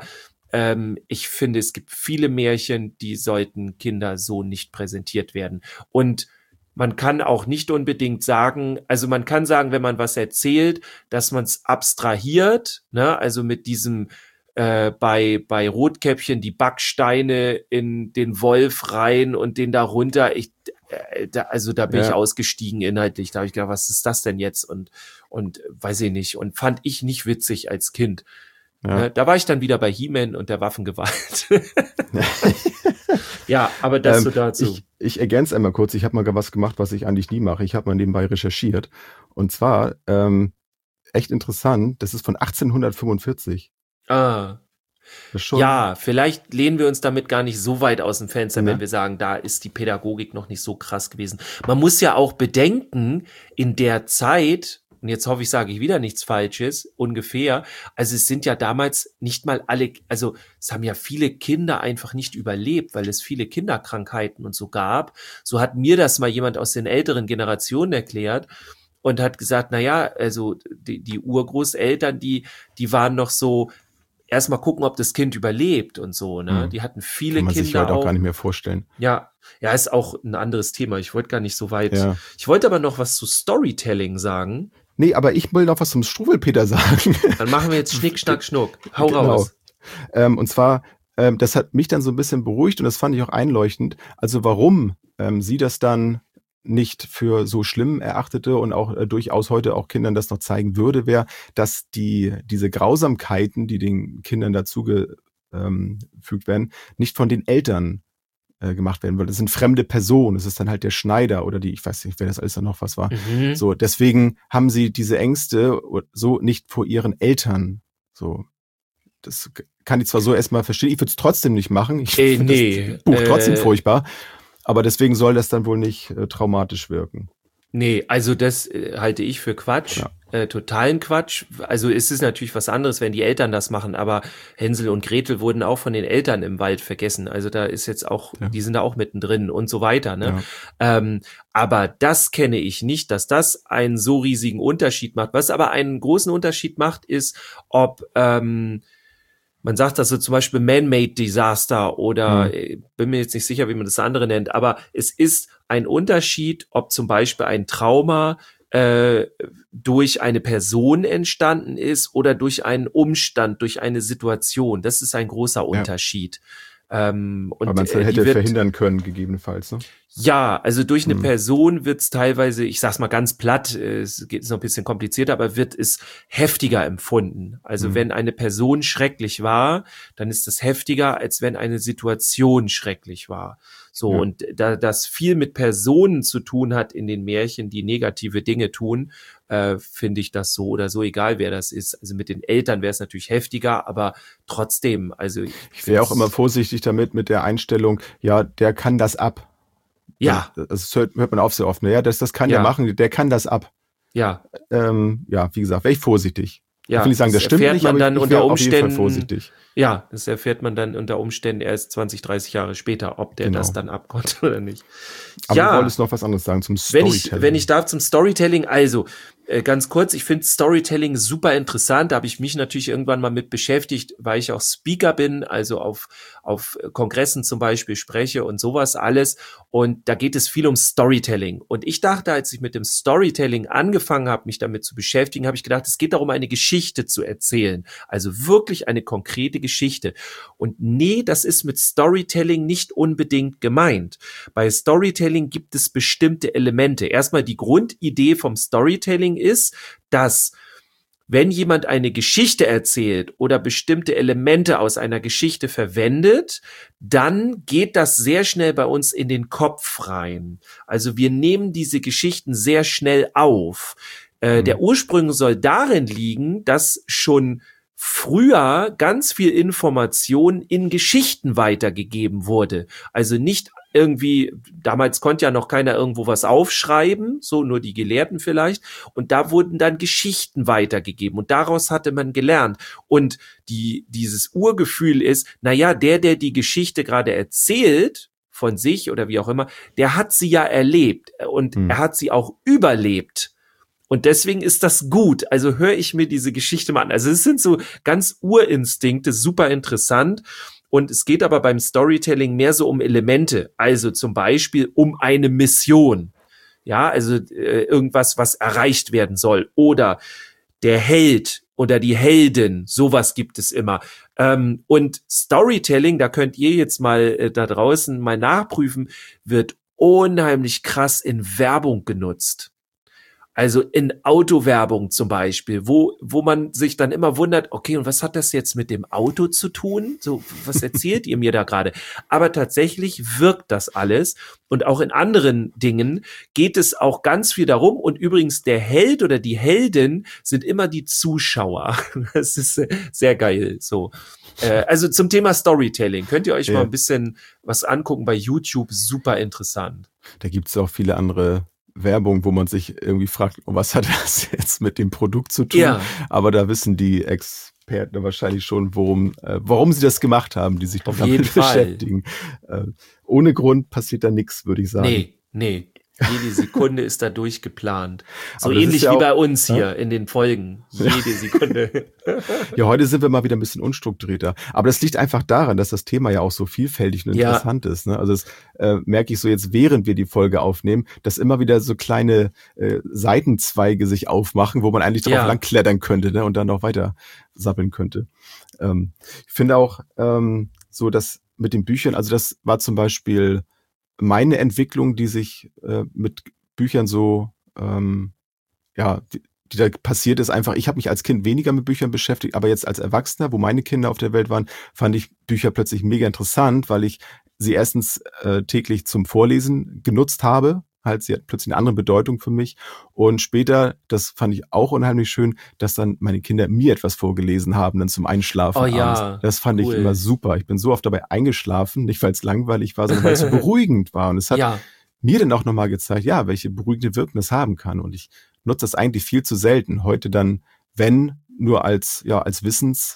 ich finde, es gibt viele Märchen, die sollten Kinder so nicht präsentiert werden. Und man kann auch nicht unbedingt sagen, also man kann sagen, wenn man was erzählt, dass man es abstrahiert, ne, also mit diesem bei Rotkäppchen die Backsteine in den Wolf rein und den da runter. Da bin ich ausgestiegen inhaltlich. Da habe ich gedacht, was ist das denn jetzt? Und weiß ich nicht. Und fand ich nicht witzig als Kind. Ja. Da war ich dann wieder bei He-Man und der Waffengewalt. Ja, aber das so dazu. Ich ergänze einmal kurz. Ich habe mal was gemacht, was ich eigentlich nie mache. Ich habe mal nebenbei recherchiert. Und zwar, echt interessant, das ist von 1845. Ja, vielleicht lehnen wir uns damit gar nicht so weit aus dem Fenster, wenn wir sagen, da ist die Pädagogik noch nicht so krass gewesen. Man muss ja auch bedenken, in der Zeit, und jetzt hoffe ich, sage ich wieder nichts Falsches, ungefähr, also es sind ja damals nicht mal alle, also es haben ja viele Kinder einfach nicht überlebt, weil es viele Kinderkrankheiten und so gab. So hat mir das mal jemand aus den älteren Generationen erklärt. Und hat gesagt, na ja, also die Urgroßeltern, die waren noch so, erstmal gucken, ob das Kind überlebt und so, ne? Die hatten viele Kinder. Kann man sich heute auch gar nicht mehr vorstellen. Ja, ist auch ein anderes Thema. Ich wollte gar nicht so weit. Ja. Ich wollte aber noch was zu Storytelling sagen. Nee, aber ich will noch was zum Struwwelpeter sagen. Dann machen wir jetzt Schnick, Schnack, Schnuck. Hau raus. Und zwar, das hat mich dann so ein bisschen beruhigt und das fand ich auch einleuchtend. Also warum sie das dann nicht für so schlimm erachtete und auch durchaus heute auch Kindern das noch zeigen würde, wäre, dass diese Grausamkeiten, die den Kindern dazu eingefügt werden, nicht von den Eltern gemacht werden, weil das sind fremde Personen. Es ist dann halt der Schneider oder ich weiß nicht, wer das alles dann noch was war. Mhm. So, deswegen haben sie diese Ängste so nicht vor ihren Eltern. So, das kann ich zwar so erstmal verstehen, ich würde es trotzdem nicht machen. Ich finde das Buch trotzdem furchtbar, aber deswegen soll das dann wohl nicht traumatisch wirken. Nee, also das halte ich für Quatsch. Ja. Totalen Quatsch. Also es ist natürlich was anderes, wenn die Eltern das machen, aber Hänsel und Gretel wurden auch von den Eltern im Wald vergessen. Also da ist jetzt auch, die sind da auch mittendrin und so weiter, ne? Ja. Aber das kenne ich nicht, dass das einen so riesigen Unterschied macht. Was aber einen großen Unterschied macht, ist, ob man sagt das so zum Beispiel Man-Made Disaster oder bin mir jetzt nicht sicher, wie man das andere nennt, aber es ist ein Unterschied, ob zum Beispiel ein Trauma durch eine Person entstanden ist oder durch einen Umstand, durch eine Situation. Das ist ein großer Unterschied. Und aber man hätte verhindern können, gegebenenfalls, ne? Ja, also durch eine Person wird es teilweise, ich sag's mal ganz platt, es ist noch ein bisschen komplizierter, aber wird es heftiger empfunden. Also wenn eine Person schrecklich war, dann ist das heftiger, als wenn eine Situation schrecklich war. So, und da das viel mit Personen zu tun hat in den Märchen, die negative Dinge tun, finde ich das so oder so, egal wer das ist. Also mit den Eltern wäre es natürlich heftiger, aber trotzdem, also ich wäre auch immer vorsichtig damit mit der Einstellung, ja, der kann das ab. Ja. Das hört man auf sehr oft. Ne? Ja, das kann der machen, der kann das ab. Ja. Wie gesagt, wäre ich vorsichtig. Ja, ich will nicht sagen, das stimmt nicht, man dann aber ich unter auf jeden Fall Umständen vorsichtig. Ja, das erfährt man dann unter Umständen erst 20, 30 Jahre später, ob der das dann abkonnte oder nicht. Aber du wolltest noch was anderes sagen zum Storytelling. Wenn ich darf, zum Storytelling, also ganz kurz, ich finde Storytelling super interessant, da habe ich mich natürlich irgendwann mal mit beschäftigt, weil ich auch Speaker bin, also auf Kongressen zum Beispiel spreche und sowas alles, und da geht es viel um Storytelling, und ich dachte, als ich mit dem Storytelling angefangen habe, mich damit zu beschäftigen, habe ich gedacht, es geht darum, eine Geschichte zu erzählen, also wirklich eine konkrete Geschichte, und nee, das ist mit Storytelling nicht unbedingt gemeint. Bei Storytelling gibt es bestimmte Elemente. Erstmal die Grundidee vom Storytelling ist, dass wenn jemand eine Geschichte erzählt oder bestimmte Elemente aus einer Geschichte verwendet, dann geht das sehr schnell bei uns in den Kopf rein. Also wir nehmen diese Geschichten sehr schnell auf. Der Ursprung soll darin liegen, dass schon früher ganz viel Information in Geschichten weitergegeben wurde. Also nicht irgendwie, damals konnte ja noch keiner irgendwo was aufschreiben, so nur die Gelehrten vielleicht, und da wurden dann Geschichten weitergegeben und daraus hatte man gelernt. Und dieses Urgefühl ist, naja, der die Geschichte gerade erzählt, von sich oder wie auch immer, der hat sie ja erlebt und er hat sie auch überlebt. Und deswegen ist das gut. Also höre ich mir diese Geschichte mal an. Also es sind so ganz Urinstinkte, super interessant. Und es geht aber beim Storytelling mehr so um Elemente. Also zum Beispiel um eine Mission. Ja, also irgendwas, was erreicht werden soll. Oder der Held oder die Heldin. Sowas gibt es immer. Und Storytelling, da könnt ihr jetzt mal da draußen mal nachprüfen, wird unheimlich krass in Werbung genutzt. Also in Autowerbung zum Beispiel, wo man sich dann immer wundert, okay, und was hat das jetzt mit dem Auto zu tun? So, was erzählt ihr mir da gerade? Aber tatsächlich wirkt das alles. Und auch in anderen Dingen geht es auch ganz viel darum. Und übrigens, der Held oder die Heldin sind immer die Zuschauer. Das ist sehr geil. So. Also zum Thema Storytelling könnt ihr euch mal ein bisschen was angucken bei YouTube. Super interessant. Da gibt es auch viele andere Werbung, wo man sich irgendwie fragt, was hat das jetzt mit dem Produkt zu tun? Ja. Aber da wissen die Experten wahrscheinlich schon, warum sie das gemacht haben, die sich damit beschäftigen. Ohne Grund passiert da nichts, würde ich sagen. Nee. Jede Sekunde ist da durchgeplant. So ähnlich wie bei uns hier in den Folgen. Jede Sekunde. Ja, heute sind wir mal wieder ein bisschen unstrukturierter. Aber das liegt einfach daran, dass das Thema ja auch so vielfältig und interessant ist. Ne? Also das merke ich so jetzt, während wir die Folge aufnehmen, dass immer wieder so kleine Seitenzweige sich aufmachen, wo man eigentlich drauf langklettern könnte, ne? Und dann noch weiter sappeln könnte. Ich finde auch so, dass mit den Büchern, also das war zum Beispiel meine Entwicklung, die sich mit Büchern so, die da passiert ist, einfach, ich habe mich als Kind weniger mit Büchern beschäftigt, aber jetzt als Erwachsener, wo meine Kinder auf der Welt waren, fand ich Bücher plötzlich mega interessant, weil ich sie erstens täglich zum Vorlesen genutzt habe. Halt, sie hat plötzlich eine andere Bedeutung für mich. Und später, das fand ich auch unheimlich schön, dass dann meine Kinder mir etwas vorgelesen haben, dann zum Einschlafen Oh abends. ja, Das fand ich cool. immer super. Ich bin so oft dabei eingeschlafen, nicht weil es langweilig war, sondern weil es so beruhigend war. Und es hat Ja, mir dann auch nochmal gezeigt, ja, welche beruhigende Wirkung das haben kann. Und ich nutze das eigentlich viel zu selten. Heute dann, wenn, nur als Wissens,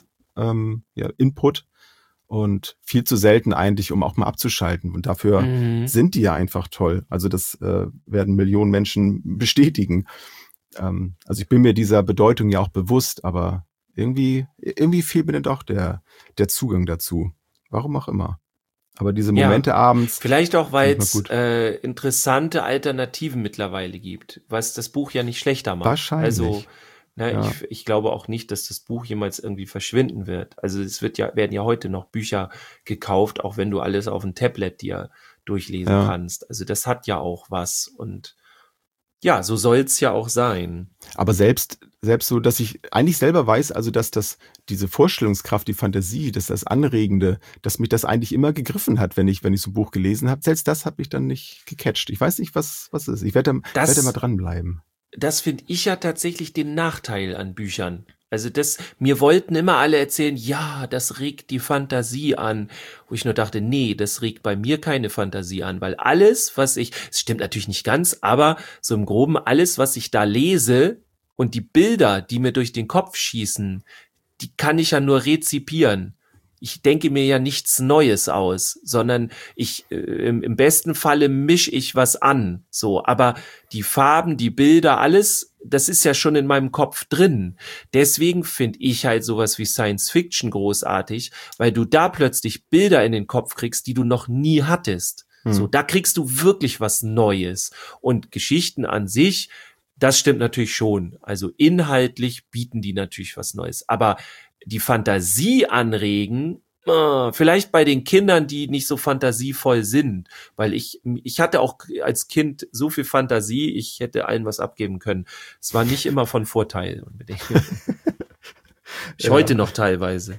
Input und viel zu selten eigentlich, um auch mal abzuschalten. Und dafür sind die ja einfach toll. Also das werden Millionen Menschen bestätigen. Also ich bin mir dieser Bedeutung ja auch bewusst, aber irgendwie fehlt mir dann doch der Zugang dazu. Warum auch immer. Aber diese Momente abends. Vielleicht auch, weil Finde ich es mal gut. interessante Alternativen mittlerweile gibt, was das Buch ja nicht schlechter macht. Wahrscheinlich. Also, Ja. ich glaube auch nicht, dass das Buch jemals irgendwie verschwinden wird. Also es werden ja heute noch Bücher gekauft, auch wenn du alles auf dem Tablet dir durchlesen Ja. kannst. Also das hat ja auch was und ja, so soll's ja auch sein. Aber selbst so, dass ich eigentlich selber weiß, also dass diese Vorstellungskraft, die Fantasie, das Anregende, dass mich das eigentlich immer gegriffen hat, wenn ich so ein Buch gelesen habe. Selbst das hat mich dann nicht gecatcht. Ich weiß nicht, was es ist. Ich werde mal dranbleiben. Das finde ich ja tatsächlich den Nachteil an Büchern. Also mir wollten immer alle erzählen, ja, das regt die Fantasie an. Wo ich nur dachte, nee, das regt bei mir keine Fantasie an, weil alles, es stimmt natürlich nicht ganz, aber so im Groben alles, was ich da lese und die Bilder, die mir durch den Kopf schießen, die kann ich ja nur rezipieren. Ich denke mir ja nichts Neues aus, sondern im besten Falle mische ich was an, so. Aber die Farben, die Bilder, alles, das ist ja schon in meinem Kopf drin. Deswegen finde ich halt sowas wie Science Fiction großartig, weil du da plötzlich Bilder in den Kopf kriegst, die du noch nie hattest. So, da kriegst du wirklich was Neues. Und Geschichten an sich, das stimmt natürlich schon. Also inhaltlich bieten die natürlich was Neues. Aber die Fantasie anregen, vielleicht bei den Kindern, die nicht so fantasievoll sind, weil ich hatte auch als Kind so viel Fantasie, ich hätte allen was abgeben können. Es war nicht immer von Vorteil unbedingt. Heute noch teilweise.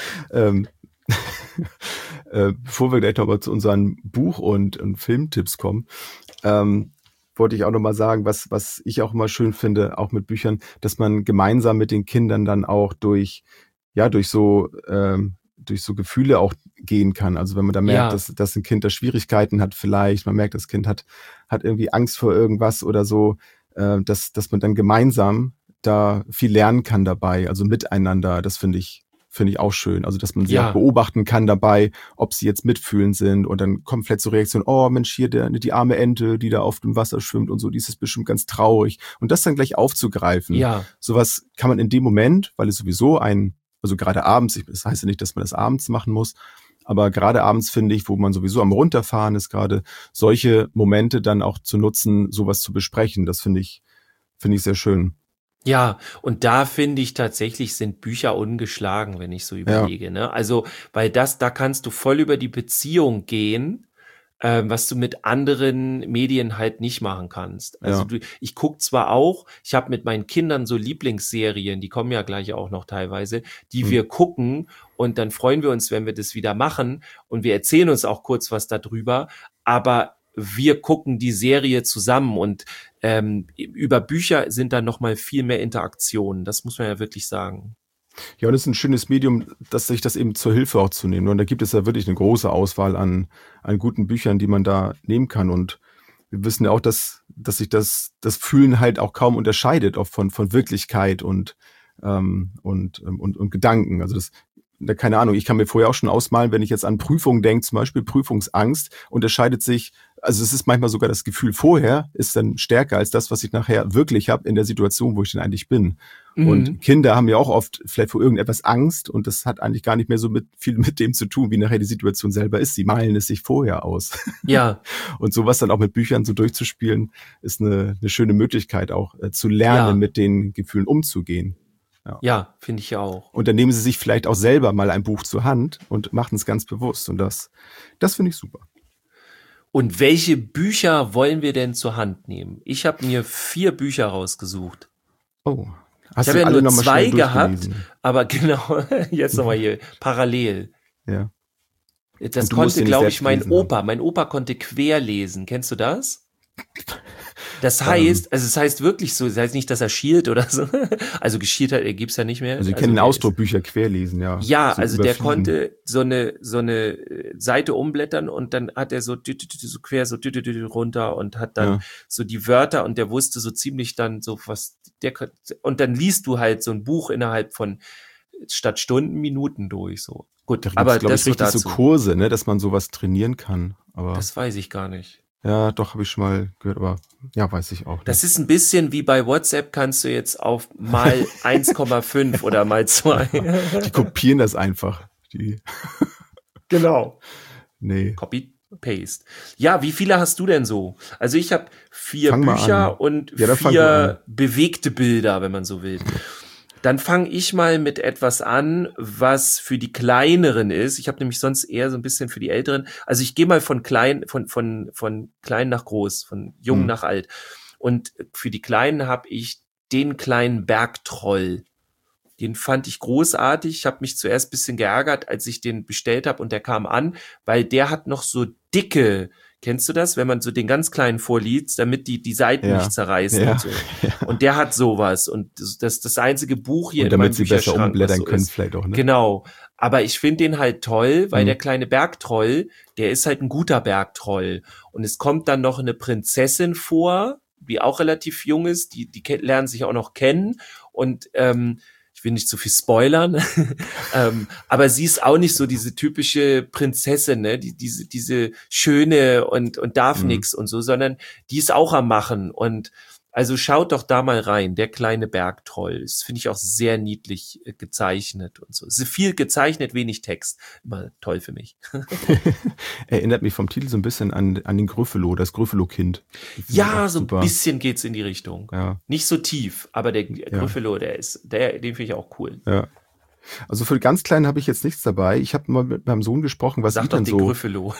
Bevor wir gleich nochmal zu unseren Buch- und Filmtipps kommen, wollte ich auch nochmal sagen, was ich auch immer schön finde, auch mit Büchern, dass man gemeinsam mit den Kindern dann auch durch so Gefühle auch gehen kann. Also wenn man da merkt, dass ein Kind da Schwierigkeiten hat vielleicht, man merkt, das Kind hat irgendwie Angst vor irgendwas oder so, dass man dann gemeinsam da viel lernen kann dabei, also miteinander, das finde ich auch schön. Also, dass man sie auch beobachten kann dabei, ob sie jetzt mitfühlend sind und dann kommt vielleicht so Reaktion, oh Mensch, hier die arme Ente, die da auf dem Wasser schwimmt und so, die ist bestimmt ganz traurig. Und das dann gleich aufzugreifen. Ja. Sowas kann man in dem Moment, weil es sowieso also gerade abends, das heißt ja nicht, dass man das abends machen muss, aber gerade abends finde ich, wo man sowieso am Runterfahren ist, gerade solche Momente dann auch zu nutzen, sowas zu besprechen, das finde ich sehr schön. Ja, und da finde ich tatsächlich sind Bücher ungeschlagen, wenn ich so überlege, ne? Also, weil da kannst du voll über die Beziehung gehen, was du mit anderen Medien halt nicht machen kannst. Also ich gucke zwar auch, ich habe mit meinen Kindern so Lieblingsserien, die kommen ja gleich auch noch teilweise, die wir gucken und dann freuen wir uns, wenn wir das wieder machen und wir erzählen uns auch kurz was darüber, aber wir gucken die Serie zusammen und über Bücher sind da noch mal viel mehr Interaktionen. Das muss man ja wirklich sagen. Ja, und es ist ein schönes Medium, sich das eben zur Hilfe auch zu nehmen. Und da gibt es ja wirklich eine große Auswahl an guten Büchern, die man da nehmen kann. Und wir wissen ja auch, dass sich das Fühlen halt auch kaum unterscheidet, auch von Wirklichkeit und Gedanken. Also keine Ahnung, ich kann mir vorher auch schon ausmalen, wenn ich jetzt an Prüfungen denke, zum Beispiel Prüfungsangst, unterscheidet sich, also es ist manchmal sogar das Gefühl vorher, ist dann stärker als das, was ich nachher wirklich habe in der Situation, wo ich denn eigentlich bin. Und Kinder haben ja auch oft vielleicht vor irgendetwas Angst und das hat eigentlich gar nicht mehr so viel mit dem zu tun, wie nachher die Situation selber ist. Sie malen es sich vorher aus. Ja. Und sowas dann auch mit Büchern so durchzuspielen, ist eine schöne Möglichkeit auch zu lernen, mit den Gefühlen umzugehen. Ja, finde ich ja auch. Und dann nehmen sie sich vielleicht auch selber mal ein Buch zur Hand und machen es ganz bewusst. Und das finde ich super. Und welche Bücher wollen wir denn zur Hand nehmen? Ich habe mir 4 Bücher rausgesucht. Oh. Ich habe ja nur 2 gehabt, aber genau, jetzt nochmal hier, parallel. Ja. Das konnte, glaube ich, mein Opa. Mein Opa konnte quer lesen. Kennst du das? Das heißt, also es heißt wirklich so, das heißt nicht, dass er schielt oder so. Also geschielt hat, er gibt's ja nicht mehr. Also ich kenne den Ausdruck, Bücher querlesen, ja. Ja, so also der konnte so eine Seite umblättern und dann hat er so quer so runter und hat dann so die Wörter und der wusste so ziemlich dann so was, und dann liest du halt so ein Buch innerhalb von statt Stunden, Minuten durch, so. Gut, da aber das richtig dazu. So Kurse, ne, dass man sowas trainieren kann. Aber das weiß ich gar nicht. Ja, doch, habe ich schon mal gehört, aber ja, weiß ich auch nicht. Das ist ein bisschen wie bei WhatsApp, kannst du jetzt auf mal 1,5 oder mal 2. Die kopieren das einfach. Genau. Nee. Copy, Paste. Ja, wie viele hast du denn so? Also ich habe 4 Bücher und 4 bewegte Bilder, wenn man so will. Dann fange ich mal mit etwas an, was für die Kleineren ist. Ich habe nämlich sonst eher so ein bisschen für die Älteren. Also ich gehe mal von klein nach groß, von jung nach alt. Und für die Kleinen habe ich den kleinen Bergtroll. Den fand ich großartig. Ich habe mich zuerst ein bisschen geärgert, als ich den bestellt habe und der kam an, weil der hat noch so dicke. Kennst du das, wenn man so den ganz kleinen vorliest, damit die Seiten nicht zerreißen und so. Ja. Und der hat sowas und das einzige Buch hier und in meinem Bücherschrank. Damit sie besser umblättern können vielleicht auch, ne? Genau. Aber ich finde den halt toll, weil der kleine Bergtroll, der ist halt ein guter Bergtroll. Und es kommt dann noch eine Prinzessin vor, die auch relativ jung ist, die lernen sich auch noch kennen und ich will nicht zu viel spoilern, aber sie ist auch nicht so diese typische Prinzessin, ne, diese schöne und darf nix und so, sondern die ist auch am Machen und also schaut doch da mal rein, der kleine Bergtroll. Das finde ich auch sehr niedlich gezeichnet und so. Es ist viel gezeichnet, wenig Text. Immer toll für mich. Erinnert mich vom Titel so ein bisschen an den Gryffalo, das Gryffalo-Kind. Ja, so ein bisschen geht's in die Richtung. Ja. Nicht so tief, aber der Gryffalo, den finde ich auch cool. Ja. Also für ganz Kleinen habe ich jetzt nichts dabei. Ich habe mal mit meinem Sohn gesprochen, was ich denn so... Gryffalo.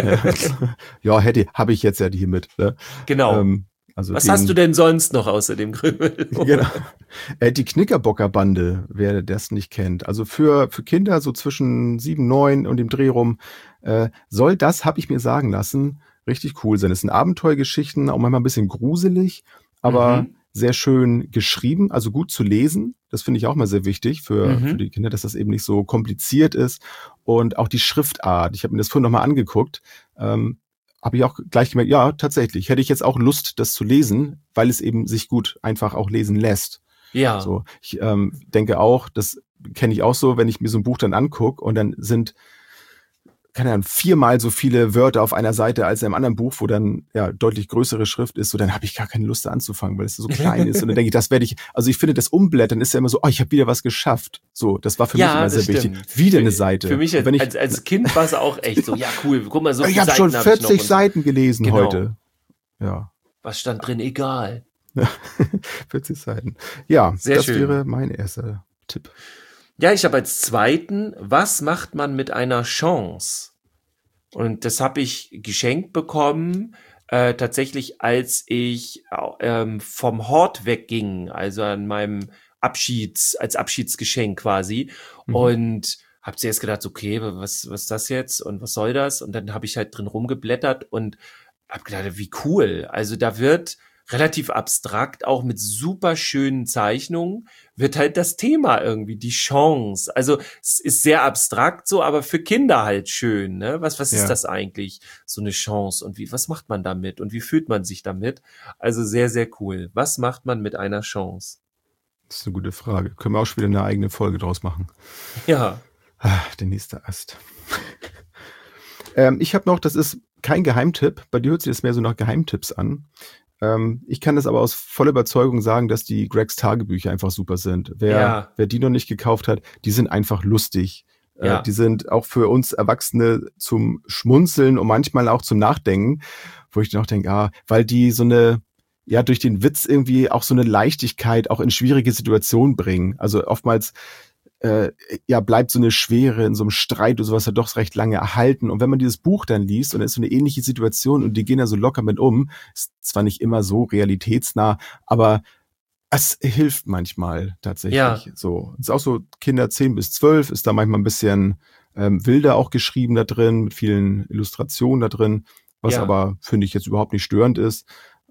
Ja, habe ich jetzt ja hier mit. Ne? Genau. Also was hast du denn sonst noch außer dem Gryffalo? Genau. Die Knickerbocker-Bande, wer das nicht kennt. Also für Kinder so zwischen 7, 9 und dem Dreh rum, soll das, habe ich mir sagen lassen, richtig cool sein. Es sind Abenteuergeschichten, auch manchmal ein bisschen gruselig, aber sehr schön geschrieben, also gut zu lesen. Das finde ich auch mal sehr wichtig für die Kinder, dass das eben nicht so kompliziert ist. Und auch die Schriftart. Ich habe mir das vorhin nochmal angeguckt. Habe ich auch gleich gemerkt, ja, tatsächlich, hätte ich jetzt auch Lust, das zu lesen, weil es eben sich gut einfach auch lesen lässt. Ja. So, ich denke auch, das kenne ich auch so, wenn ich mir so ein Buch dann angucke und dann sind, keine Ahnung, 4-mal so viele Wörter auf einer Seite als in einem anderen Buch, wo dann ja deutlich größere Schrift ist, so dann habe ich gar keine Lust da anzufangen, weil es so klein ist. Und dann denke ich, das werde ich, also ich finde, das Umblättern ist ja immer so, ich habe wieder was geschafft. So, das war für mich immer sehr wichtig. Wieder eine Seite. Für mich als Kind war es auch echt so, ja cool, guck mal, so viele Seiten habe ich schon 40 Seiten gelesen heute. Ja. Was stand drin? Egal. 40 Seiten. Ja, sehr das schön. Wäre mein erster Tipp. Ja, ich habe als zweiten, was macht man mit einer Chance? Und das habe ich geschenkt bekommen, tatsächlich als ich vom Hort wegging, also an meinem als Abschiedsgeschenk quasi. Und habe zuerst gedacht, okay, was ist das jetzt und was soll das? Und dann habe ich halt drin rumgeblättert und habe gedacht, wie cool. Also da wird relativ abstrakt, auch mit super schönen Zeichnungen, wird halt das Thema irgendwie, die Chance. Also es ist sehr abstrakt so, aber für Kinder halt schön, ne? Was ist das eigentlich, so eine Chance? Und was macht man damit? Und wie fühlt man sich damit? Also sehr, sehr cool. Was macht man mit einer Chance? Das ist eine gute Frage. Können wir auch schon wieder eine eigene Folge draus machen. Ja. Der nächste Ast. Ich habe noch, das ist kein Geheimtipp, bei dir hört sich das mehr so nach Geheimtipps an. Ich kann das aber aus voller Überzeugung sagen, dass die Gregs Tagebücher einfach super sind. Wer die noch nicht gekauft hat, die sind einfach lustig. Ja. Die sind auch für uns Erwachsene zum Schmunzeln und manchmal auch zum Nachdenken, wo ich dann auch denke, weil die so eine, durch den Witz irgendwie auch so eine Leichtigkeit auch in schwierige Situationen bringen. Also oftmals bleibt so eine Schwere in so einem Streit oder sowas ja doch recht lange erhalten. Und wenn man dieses Buch dann liest und es ist so eine ähnliche Situation und die gehen da so locker mit ist zwar nicht immer so realitätsnah, aber Es hilft manchmal tatsächlich. Ja. So. Es ist auch so, Kinder 10 bis 12 ist da manchmal ein bisschen wilder auch geschrieben da drin, mit vielen Illustrationen da drin, was Ja. aber, finde ich, jetzt überhaupt nicht störend ist.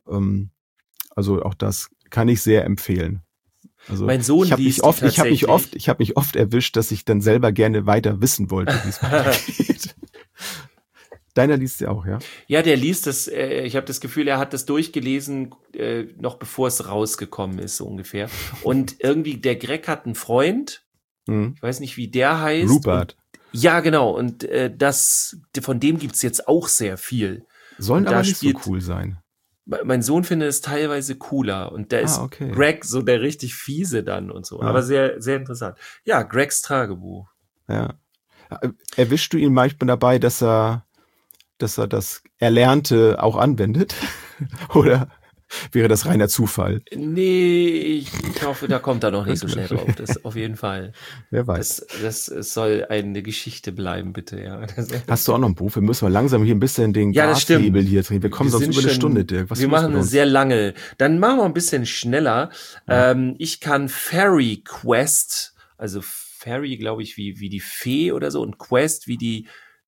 Also auch das kann ich sehr empfehlen. Also Mein Sohn ich habe liest mich oft, die ich habe mich tatsächlich. oft erwischt, dass ich dann selber gerne weiter wissen wollte, wie es weitergeht. Deiner liest sie auch, ja? Ja, der liest das, ich habe das Gefühl, er hat das durchgelesen, noch bevor es rausgekommen ist, so ungefähr. Und irgendwie, der Greg hat einen Freund, Mhm. ich weiß nicht, wie der heißt. Rupert. Und, ja, genau. Und von dem gibt's jetzt auch sehr viel. Sollen Und da aber nicht so spielt- cool sein. Mein Sohn findet es teilweise cooler. Und da ist okay. Greg so der richtig fiese dann und so. Ja. Aber sehr, sehr interessant. Ja, Gregs Tagebuch. Ja. Erwischst du ihn manchmal dabei, dass er das Erlernte auch anwendet? Oder wäre das reiner Zufall? Nee, ich hoffe, da kommt er noch nicht so schnell drauf. Das auf jeden Fall. Wer weiß. Das soll eine Geschichte bleiben, bitte, ja. Hast du auch noch ein Buch? Wir müssen mal langsam hier ein bisschen den Ja, das stimmt. Gashebel hier drehen. Wir kommen sonst sind über eine schon- Stunde, Dirk. Was wir ist los machen mit eine uns? sehr lange. Dann machen wir ein bisschen schneller. Ja. Ich kann Fairy Quest, also Fairy, glaube ich, wie die Fee oder so, und Quest wie die,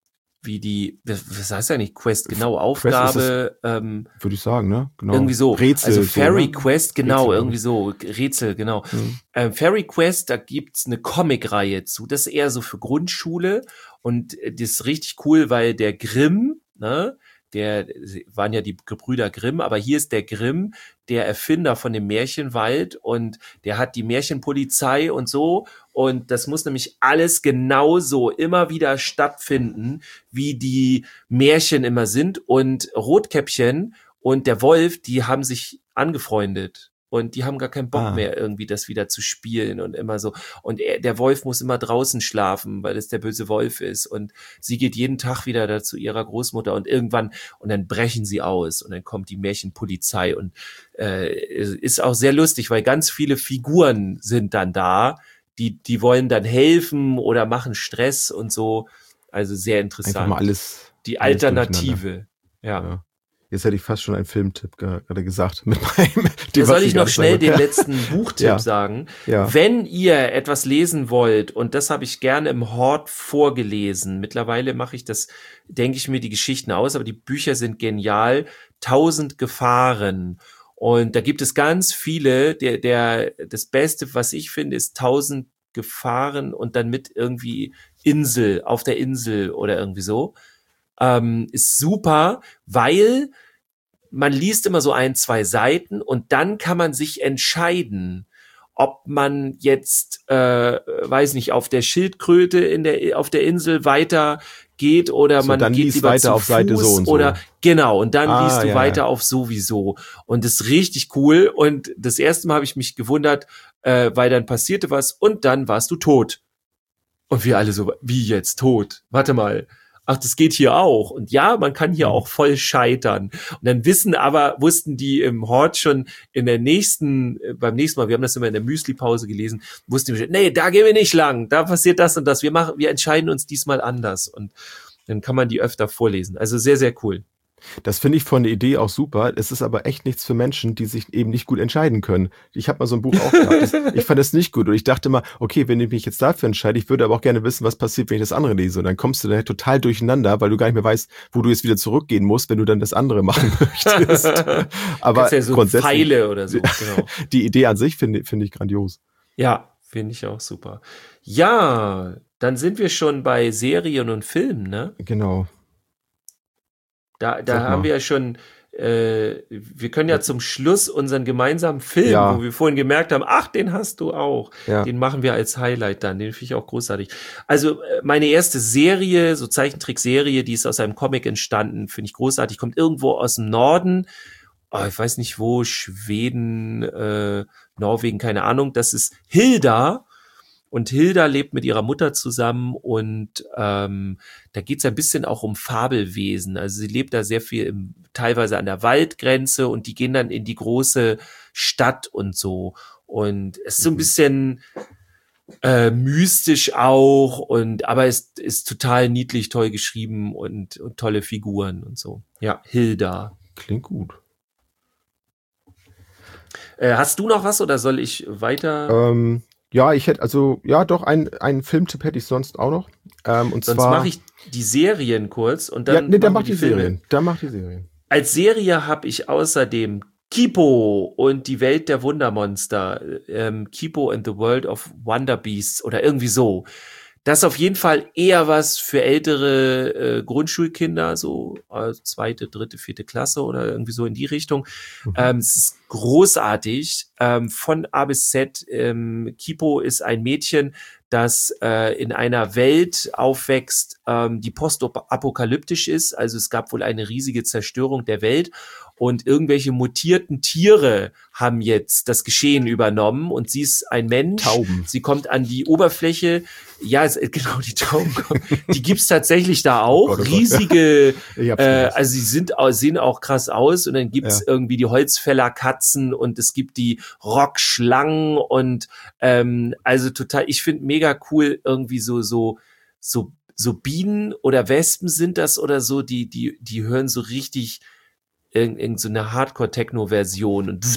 was heißt ja nicht Quest, genau, Quest Aufgabe, Würde ich sagen, ne? Genau. irgendwie so. Rätsel. Also so, Fairy ne? Quest, genau, Rätsel, irgendwie so. Rätsel, genau. Mhm. Fairy Quest, da gibt's eine Comic-Reihe zu. Das ist eher so für Grundschule. Und das ist richtig cool, weil der Grimm, ne, waren ja die Gebrüder Grimm, aber hier ist der Grimm, der Erfinder von dem Märchenwald, und der hat die Märchenpolizei und so. Und das muss nämlich alles genauso immer wieder stattfinden, wie die Märchen immer sind. Und Rotkäppchen und der Wolf, die haben sich angefreundet. Und die haben gar keinen Bock mehr, irgendwie das wieder zu spielen und immer so. Und der Wolf muss immer draußen schlafen, weil es der böse Wolf ist. Und sie geht jeden Tag wieder da zu ihrer Großmutter, und irgendwann, und dann brechen sie aus, und dann kommt die Märchenpolizei, und ist auch sehr lustig, weil ganz viele Figuren sind dann da, die wollen dann helfen oder machen Stress und so. Also sehr interessant. Einfach mal alles. Die alles Alternative. Ja. Jetzt hätte ich fast schon einen Filmtipp gerade gesagt. Mit meinem, Da soll ich noch gerade schnell sage. den letzten Buchtipp Ja. sagen. Ja. Wenn ihr etwas lesen wollt, und das habe ich gerne im Hort vorgelesen, mittlerweile mache ich das, denke ich mir die Geschichten aus, aber die Bücher sind genial. 1000 Gefahren. Und da gibt es ganz viele. Das Beste, was ich finde, ist 1000 Gefahren und dann mit irgendwie Insel, auf der Insel oder irgendwie so. Ist super, weil man liest immer so 1, 2 Seiten, und dann kann man sich entscheiden, ob man jetzt, weiß nicht, auf der Schildkröte auf der Insel weiter geht, oder So, man dann geht lies lieber weiter zu auf Seite Fuß, so und so. oder genau, und dann liest du ja, weiter ja. auf sowieso. Und das ist richtig cool. Und das erste Mal habe ich mich gewundert, weil dann passierte was, und dann warst du tot. Und wir alle so, wie jetzt tot? Warte mal. Ach, das geht hier auch. Und ja, man kann hier auch voll scheitern. Und dann wussten die im Hort schon beim nächsten Mal, wir haben das immer in der Müsli-Pause gelesen, wussten die schon, nee, da gehen wir nicht lang, da passiert das und das. Wir entscheiden uns diesmal anders. Und dann kann man die öfter vorlesen. Also sehr, sehr cool. Das finde ich von der Idee auch super. Es ist aber echt nichts für Menschen, die sich eben nicht gut entscheiden können. Ich habe mal so ein Buch auch gehabt. Ich fand das nicht gut. Und ich dachte mal, okay, wenn ich mich jetzt dafür entscheide, ich würde aber auch gerne wissen, was passiert, wenn ich das andere lese. Und dann kommst du da total durcheinander, weil du gar nicht mehr weißt, wo du jetzt wieder zurückgehen musst, wenn du dann das andere machen möchtest. Aber Ja so grundsätzlich, Pfeile oder so. Genau. die Idee an sich finde ich grandios. Ja, finde ich auch super. Ja, dann sind wir schon bei Serien und Filmen, ne? Genau. Da Sag haben mal. wir ja schon, wir können ja zum Schluss unseren gemeinsamen Film, Ja. wo wir vorhin gemerkt haben, ach, den hast du auch. Ja. Den machen wir als Highlight dann. Den finde ich auch großartig. Also meine erste Serie, so Zeichentrickserie, die ist aus einem Comic entstanden, finde ich großartig. Kommt irgendwo aus dem Norden. Oh, ich weiß nicht wo, Schweden, Norwegen, keine Ahnung. Das ist Hilda. Und Hilda lebt mit ihrer Mutter zusammen, und da geht's ein bisschen auch um Fabelwesen. Also sie lebt da sehr viel teilweise an der Waldgrenze, und die gehen dann in die große Stadt und so. Und es ist so ein bisschen mystisch auch, aber es ist total niedlich, toll geschrieben und tolle Figuren und so. Ja, Hilda. Klingt gut. Hast du noch was oder soll ich weiter? Ja, ich hätte, also, ja, doch, einen Filmtipp hätte ich sonst auch noch. Und Sonst zwar. mache ich die Serien kurz und Ja, dann nee, dann machen wir macht die Filme. Serien. Dann macht die Serien. Als Serie habe ich außerdem Kipo und die Welt der Wundermonster, Kipo and the World of Wonder Beasts oder irgendwie so. Das ist auf jeden Fall eher was für ältere Grundschulkinder, so zweite, dritte, vierte Klasse oder irgendwie so in die Richtung. Es ist großartig, von A bis Z. Kipo ist ein Mädchen, das in einer Welt aufwächst, die postapokalyptisch ist. Also es gab wohl eine riesige Zerstörung der Welt und irgendwelche mutierten Tiere haben jetzt das Geschehen übernommen und sie ist ein Mensch. Tauben. Sie kommt an die Oberfläche. Ja, genau, die Tauben. Die gibt's tatsächlich da auch. Oh Gott. Riesige, Ich hab's gelesen. also sie sehen auch krass aus und dann gibt's irgendwie die Holzfällerkatzen und es gibt die Rockschlangen und also total, ich finde mega cool irgendwie so Bienen oder Wespen sind das oder so, die hören so richtig irgend so eine Hardcore-Techno-Version und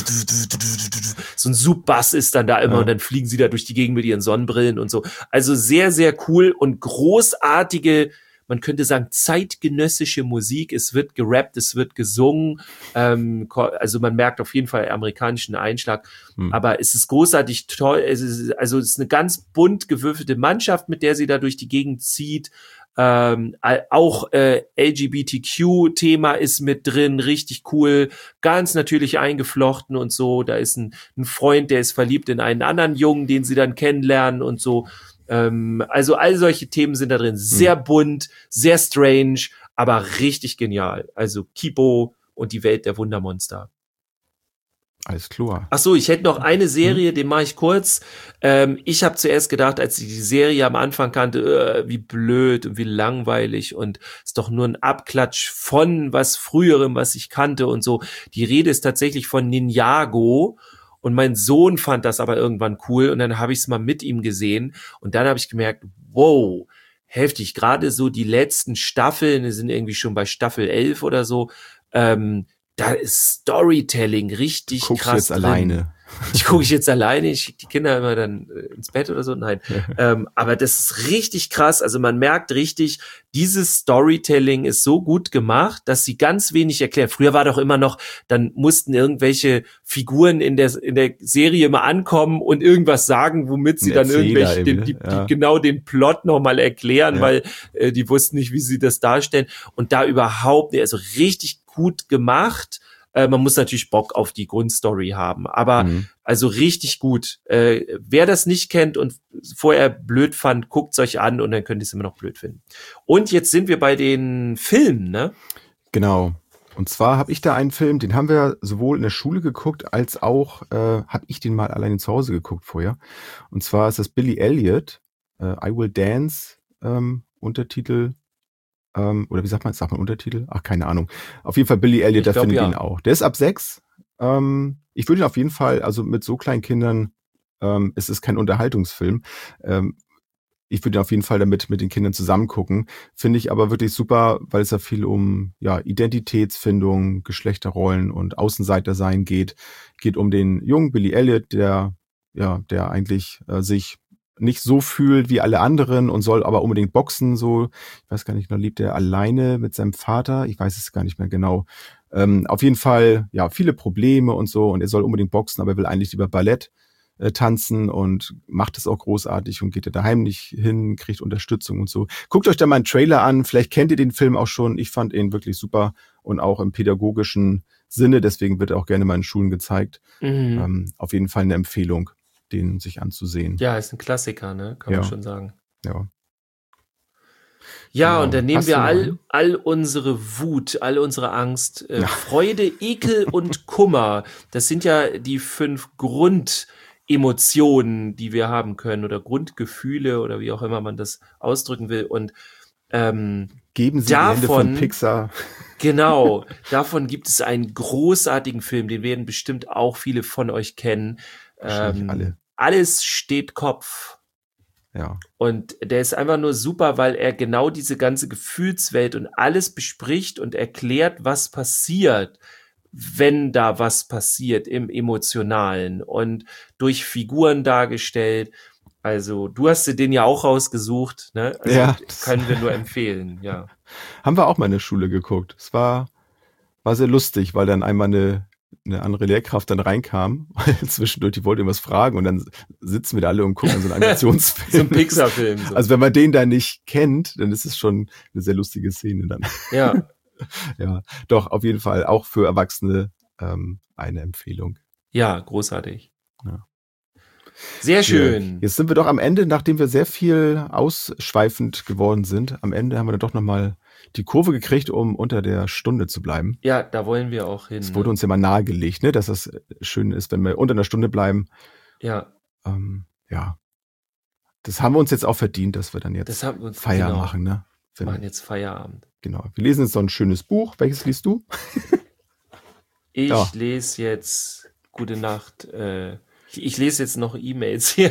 so ein Sub-Bass ist dann da immer und dann fliegen sie da durch die Gegend mit ihren Sonnenbrillen und so. Also sehr, sehr cool und großartige, man könnte sagen, zeitgenössische Musik. Es wird gerappt, es wird gesungen. Also man merkt auf jeden Fall amerikanischen Einschlag. Aber es ist großartig toll. Es ist eine ganz bunt gewürfelte Mannschaft, mit der sie da durch die Gegend zieht. Auch LGBTQ-Thema ist mit drin, richtig cool, ganz natürlich eingeflochten und so. Da ist ein Freund, der ist verliebt in einen anderen Jungen, den sie dann kennenlernen und so. Also all solche Themen sind da drin. Sehr bunt, sehr strange, aber richtig genial. Also Kipo und die Welt der Wundermonster. Alles klar. Ach so, ich hätte noch eine Serie, den mache ich kurz. Ich habe zuerst gedacht, als ich die Serie am Anfang kannte, wie blöd und wie langweilig und ist doch nur ein Abklatsch von was Früherem, was ich kannte und so. Die Rede ist tatsächlich von Ninjago und mein Sohn fand das aber irgendwann cool und dann habe ich es mal mit ihm gesehen und dann habe ich gemerkt, wow, heftig. Gerade so die letzten Staffeln, wir sind irgendwie schon bei Staffel 11 oder so, da ist Storytelling richtig krass. Guckst jetzt drin. alleine. Die gucke ich jetzt alleine, ich schicke die Kinder immer dann ins Bett oder so, nein. Aber das ist richtig krass, also man merkt richtig, dieses Storytelling ist so gut gemacht, dass sie ganz wenig erklären. Früher war doch immer noch, dann mussten irgendwelche Figuren in der Serie mal ankommen und irgendwas sagen, womit sie dann irgendwelche, die genau den Plot nochmal erklären, weil die wussten nicht, wie sie das darstellen. Und da überhaupt, also richtig gut gemacht. Man muss natürlich Bock auf die Grundstory haben, aber also richtig gut. Wer das nicht kennt und vorher blöd fand, guckt's euch an und dann könnt ihr es immer noch blöd finden. Und jetzt sind wir bei den Filmen, ne? Genau. Und zwar habe ich da einen Film, den haben wir sowohl in der Schule geguckt, als auch habe ich den mal alleine zu Hause geguckt vorher. Und zwar ist das Billy Elliot, I Will Dance, Untertitel. Oder wie sagt man Untertitel? Ach, keine Ahnung. Auf jeden Fall Billy Elliot, da finde ich ihn auch. Der ist ab 6. Ich würde ihn auf jeden Fall, also mit so kleinen Kindern, es ist kein Unterhaltungsfilm. Ich würde ihn auf jeden Fall damit mit den Kindern zusammen gucken. Finde ich aber wirklich super, weil es ja viel um Identitätsfindung, Geschlechterrollen und Außenseitersein geht. Geht um den jungen Billy Elliot, der eigentlich sich nicht so fühlt wie alle anderen und soll aber unbedingt boxen, so, ich weiß gar nicht, noch lebt er alleine mit seinem Vater, ich weiß es gar nicht mehr genau. Auf jeden Fall, viele Probleme und so und er soll unbedingt boxen, aber er will eigentlich lieber Ballett tanzen und macht es auch großartig und geht da heimlich hin, kriegt Unterstützung und so. Guckt euch da mal einen Trailer an, vielleicht kennt ihr den Film auch schon, ich fand ihn wirklich super und auch im pädagogischen Sinne, deswegen wird er auch gerne mal in Schulen gezeigt. Auf jeden Fall eine Empfehlung, den sich anzusehen. Ja, ist ein Klassiker, ne? Kann man schon sagen. Ja. Ja, Genau. und dann nehmen Hast wir du all unsere Wut, all unsere Angst, Freude, Ekel und Kummer. Das sind ja die 5 Grundemotionen, die wir haben können oder Grundgefühle oder wie auch immer man das ausdrücken will. Und geben Sie die Hände von Pixar. Genau, davon gibt es einen großartigen Film, den werden bestimmt auch viele von euch kennen. Alle. Alles steht Kopf. Ja. Und der ist einfach nur super, weil er genau diese ganze Gefühlswelt und alles bespricht und erklärt, was passiert wenn da was passiert im Emotionalen und durch Figuren dargestellt. Also du hast dir den ja auch rausgesucht, ne? Also Ja. können wir nur empfehlen, ja. Haben wir auch mal in der Schule geguckt. Es war sehr lustig, weil dann einmal eine andere Lehrkraft dann reinkam, weil zwischendurch, die wollte irgendwas fragen und dann sitzen wir da alle und gucken so einen Animationsfilm. So ein Pixar-Film. So. Also wenn man den da nicht kennt, dann ist es schon eine sehr lustige Szene dann. Ja. Ja, doch, auf jeden Fall auch für Erwachsene eine Empfehlung. Ja, großartig. Ja. Sehr schön. Jetzt sind wir doch am Ende, nachdem wir sehr viel ausschweifend geworden sind, am Ende haben wir dann doch nochmal die Kurve gekriegt, um unter der Stunde zu bleiben. Ja, da wollen wir auch hin. Es wurde uns ja mal nahegelegt, ne, dass das schön ist, wenn wir unter einer Stunde bleiben. Ja. Ja. Das haben wir uns jetzt auch verdient, dass wir dann jetzt Feier machen, ne? Wir machen jetzt Feierabend. Genau. Wir lesen jetzt noch ein schönes Buch. Welches liest du? Ich lese jetzt Gute Nacht. Ich lese jetzt noch E-Mails hier.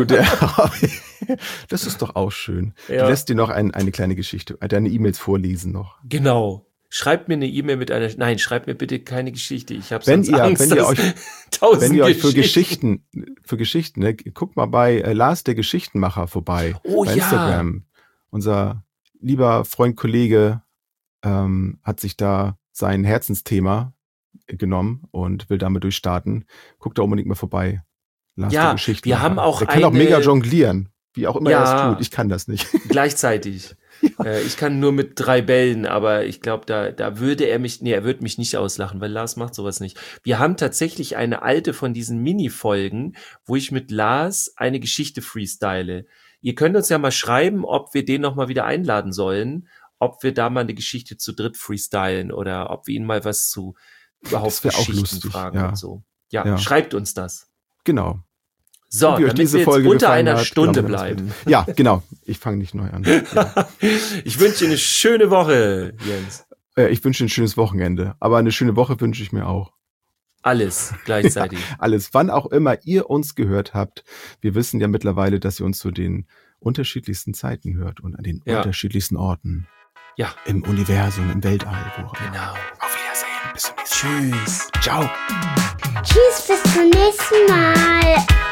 Das ist doch auch schön. Ja. Du lässt dir noch eine kleine Geschichte, deine E-Mails vorlesen noch. Genau. Schreibt mir eine E-Mail mit einer. Nein, schreibt mir bitte keine Geschichte. Ich habe Wenn sonst Angst, wenn ihr euch für Geschichten, ne, guckt mal bei Lars der Geschichtenmacher vorbei. Bei Instagram. Unser lieber Freund, Kollege hat sich da sein Herzensthema genommen und will damit durchstarten. Guckt da unbedingt mal vorbei. Lars der Geschichtenmacher. Wir haben auch der kann auch mega jonglieren. Wie auch immer er es tut. Ich kann das nicht. Gleichzeitig. Ja. Ich kann nur mit 3 Bällen, aber ich glaube, da würde er würde mich nicht auslachen, weil Lars macht sowas nicht. Wir haben tatsächlich eine alte von diesen Mini-Folgen, wo ich mit Lars eine Geschichte freestyle. Ihr könnt uns ja mal schreiben, ob wir den nochmal wieder einladen sollen, ob wir da mal eine Geschichte zu dritt freestylen oder ob wir ihn mal was zu überhaupt Geschichten fragen und so. Ja, schreibt uns das. Genau. So, damit wir jetzt unter einer Stunde bleiben. Ja, genau. Ich fange nicht neu an. Ja. Ich wünsche dir eine schöne Woche, Jens. Ich wünsche ein schönes Wochenende. Aber eine schöne Woche wünsche ich mir auch. Alles gleichzeitig. Ja, alles. Wann auch immer ihr uns gehört habt. Wir wissen ja mittlerweile, dass ihr uns zu den unterschiedlichsten Zeiten hört und an den unterschiedlichsten Orten. Ja. Im Universum, im Weltall. Genau. Auf Wiedersehen. Bis zum nächsten Mal. Tschüss. Ciao. Tschüss, bis zum nächsten Mal.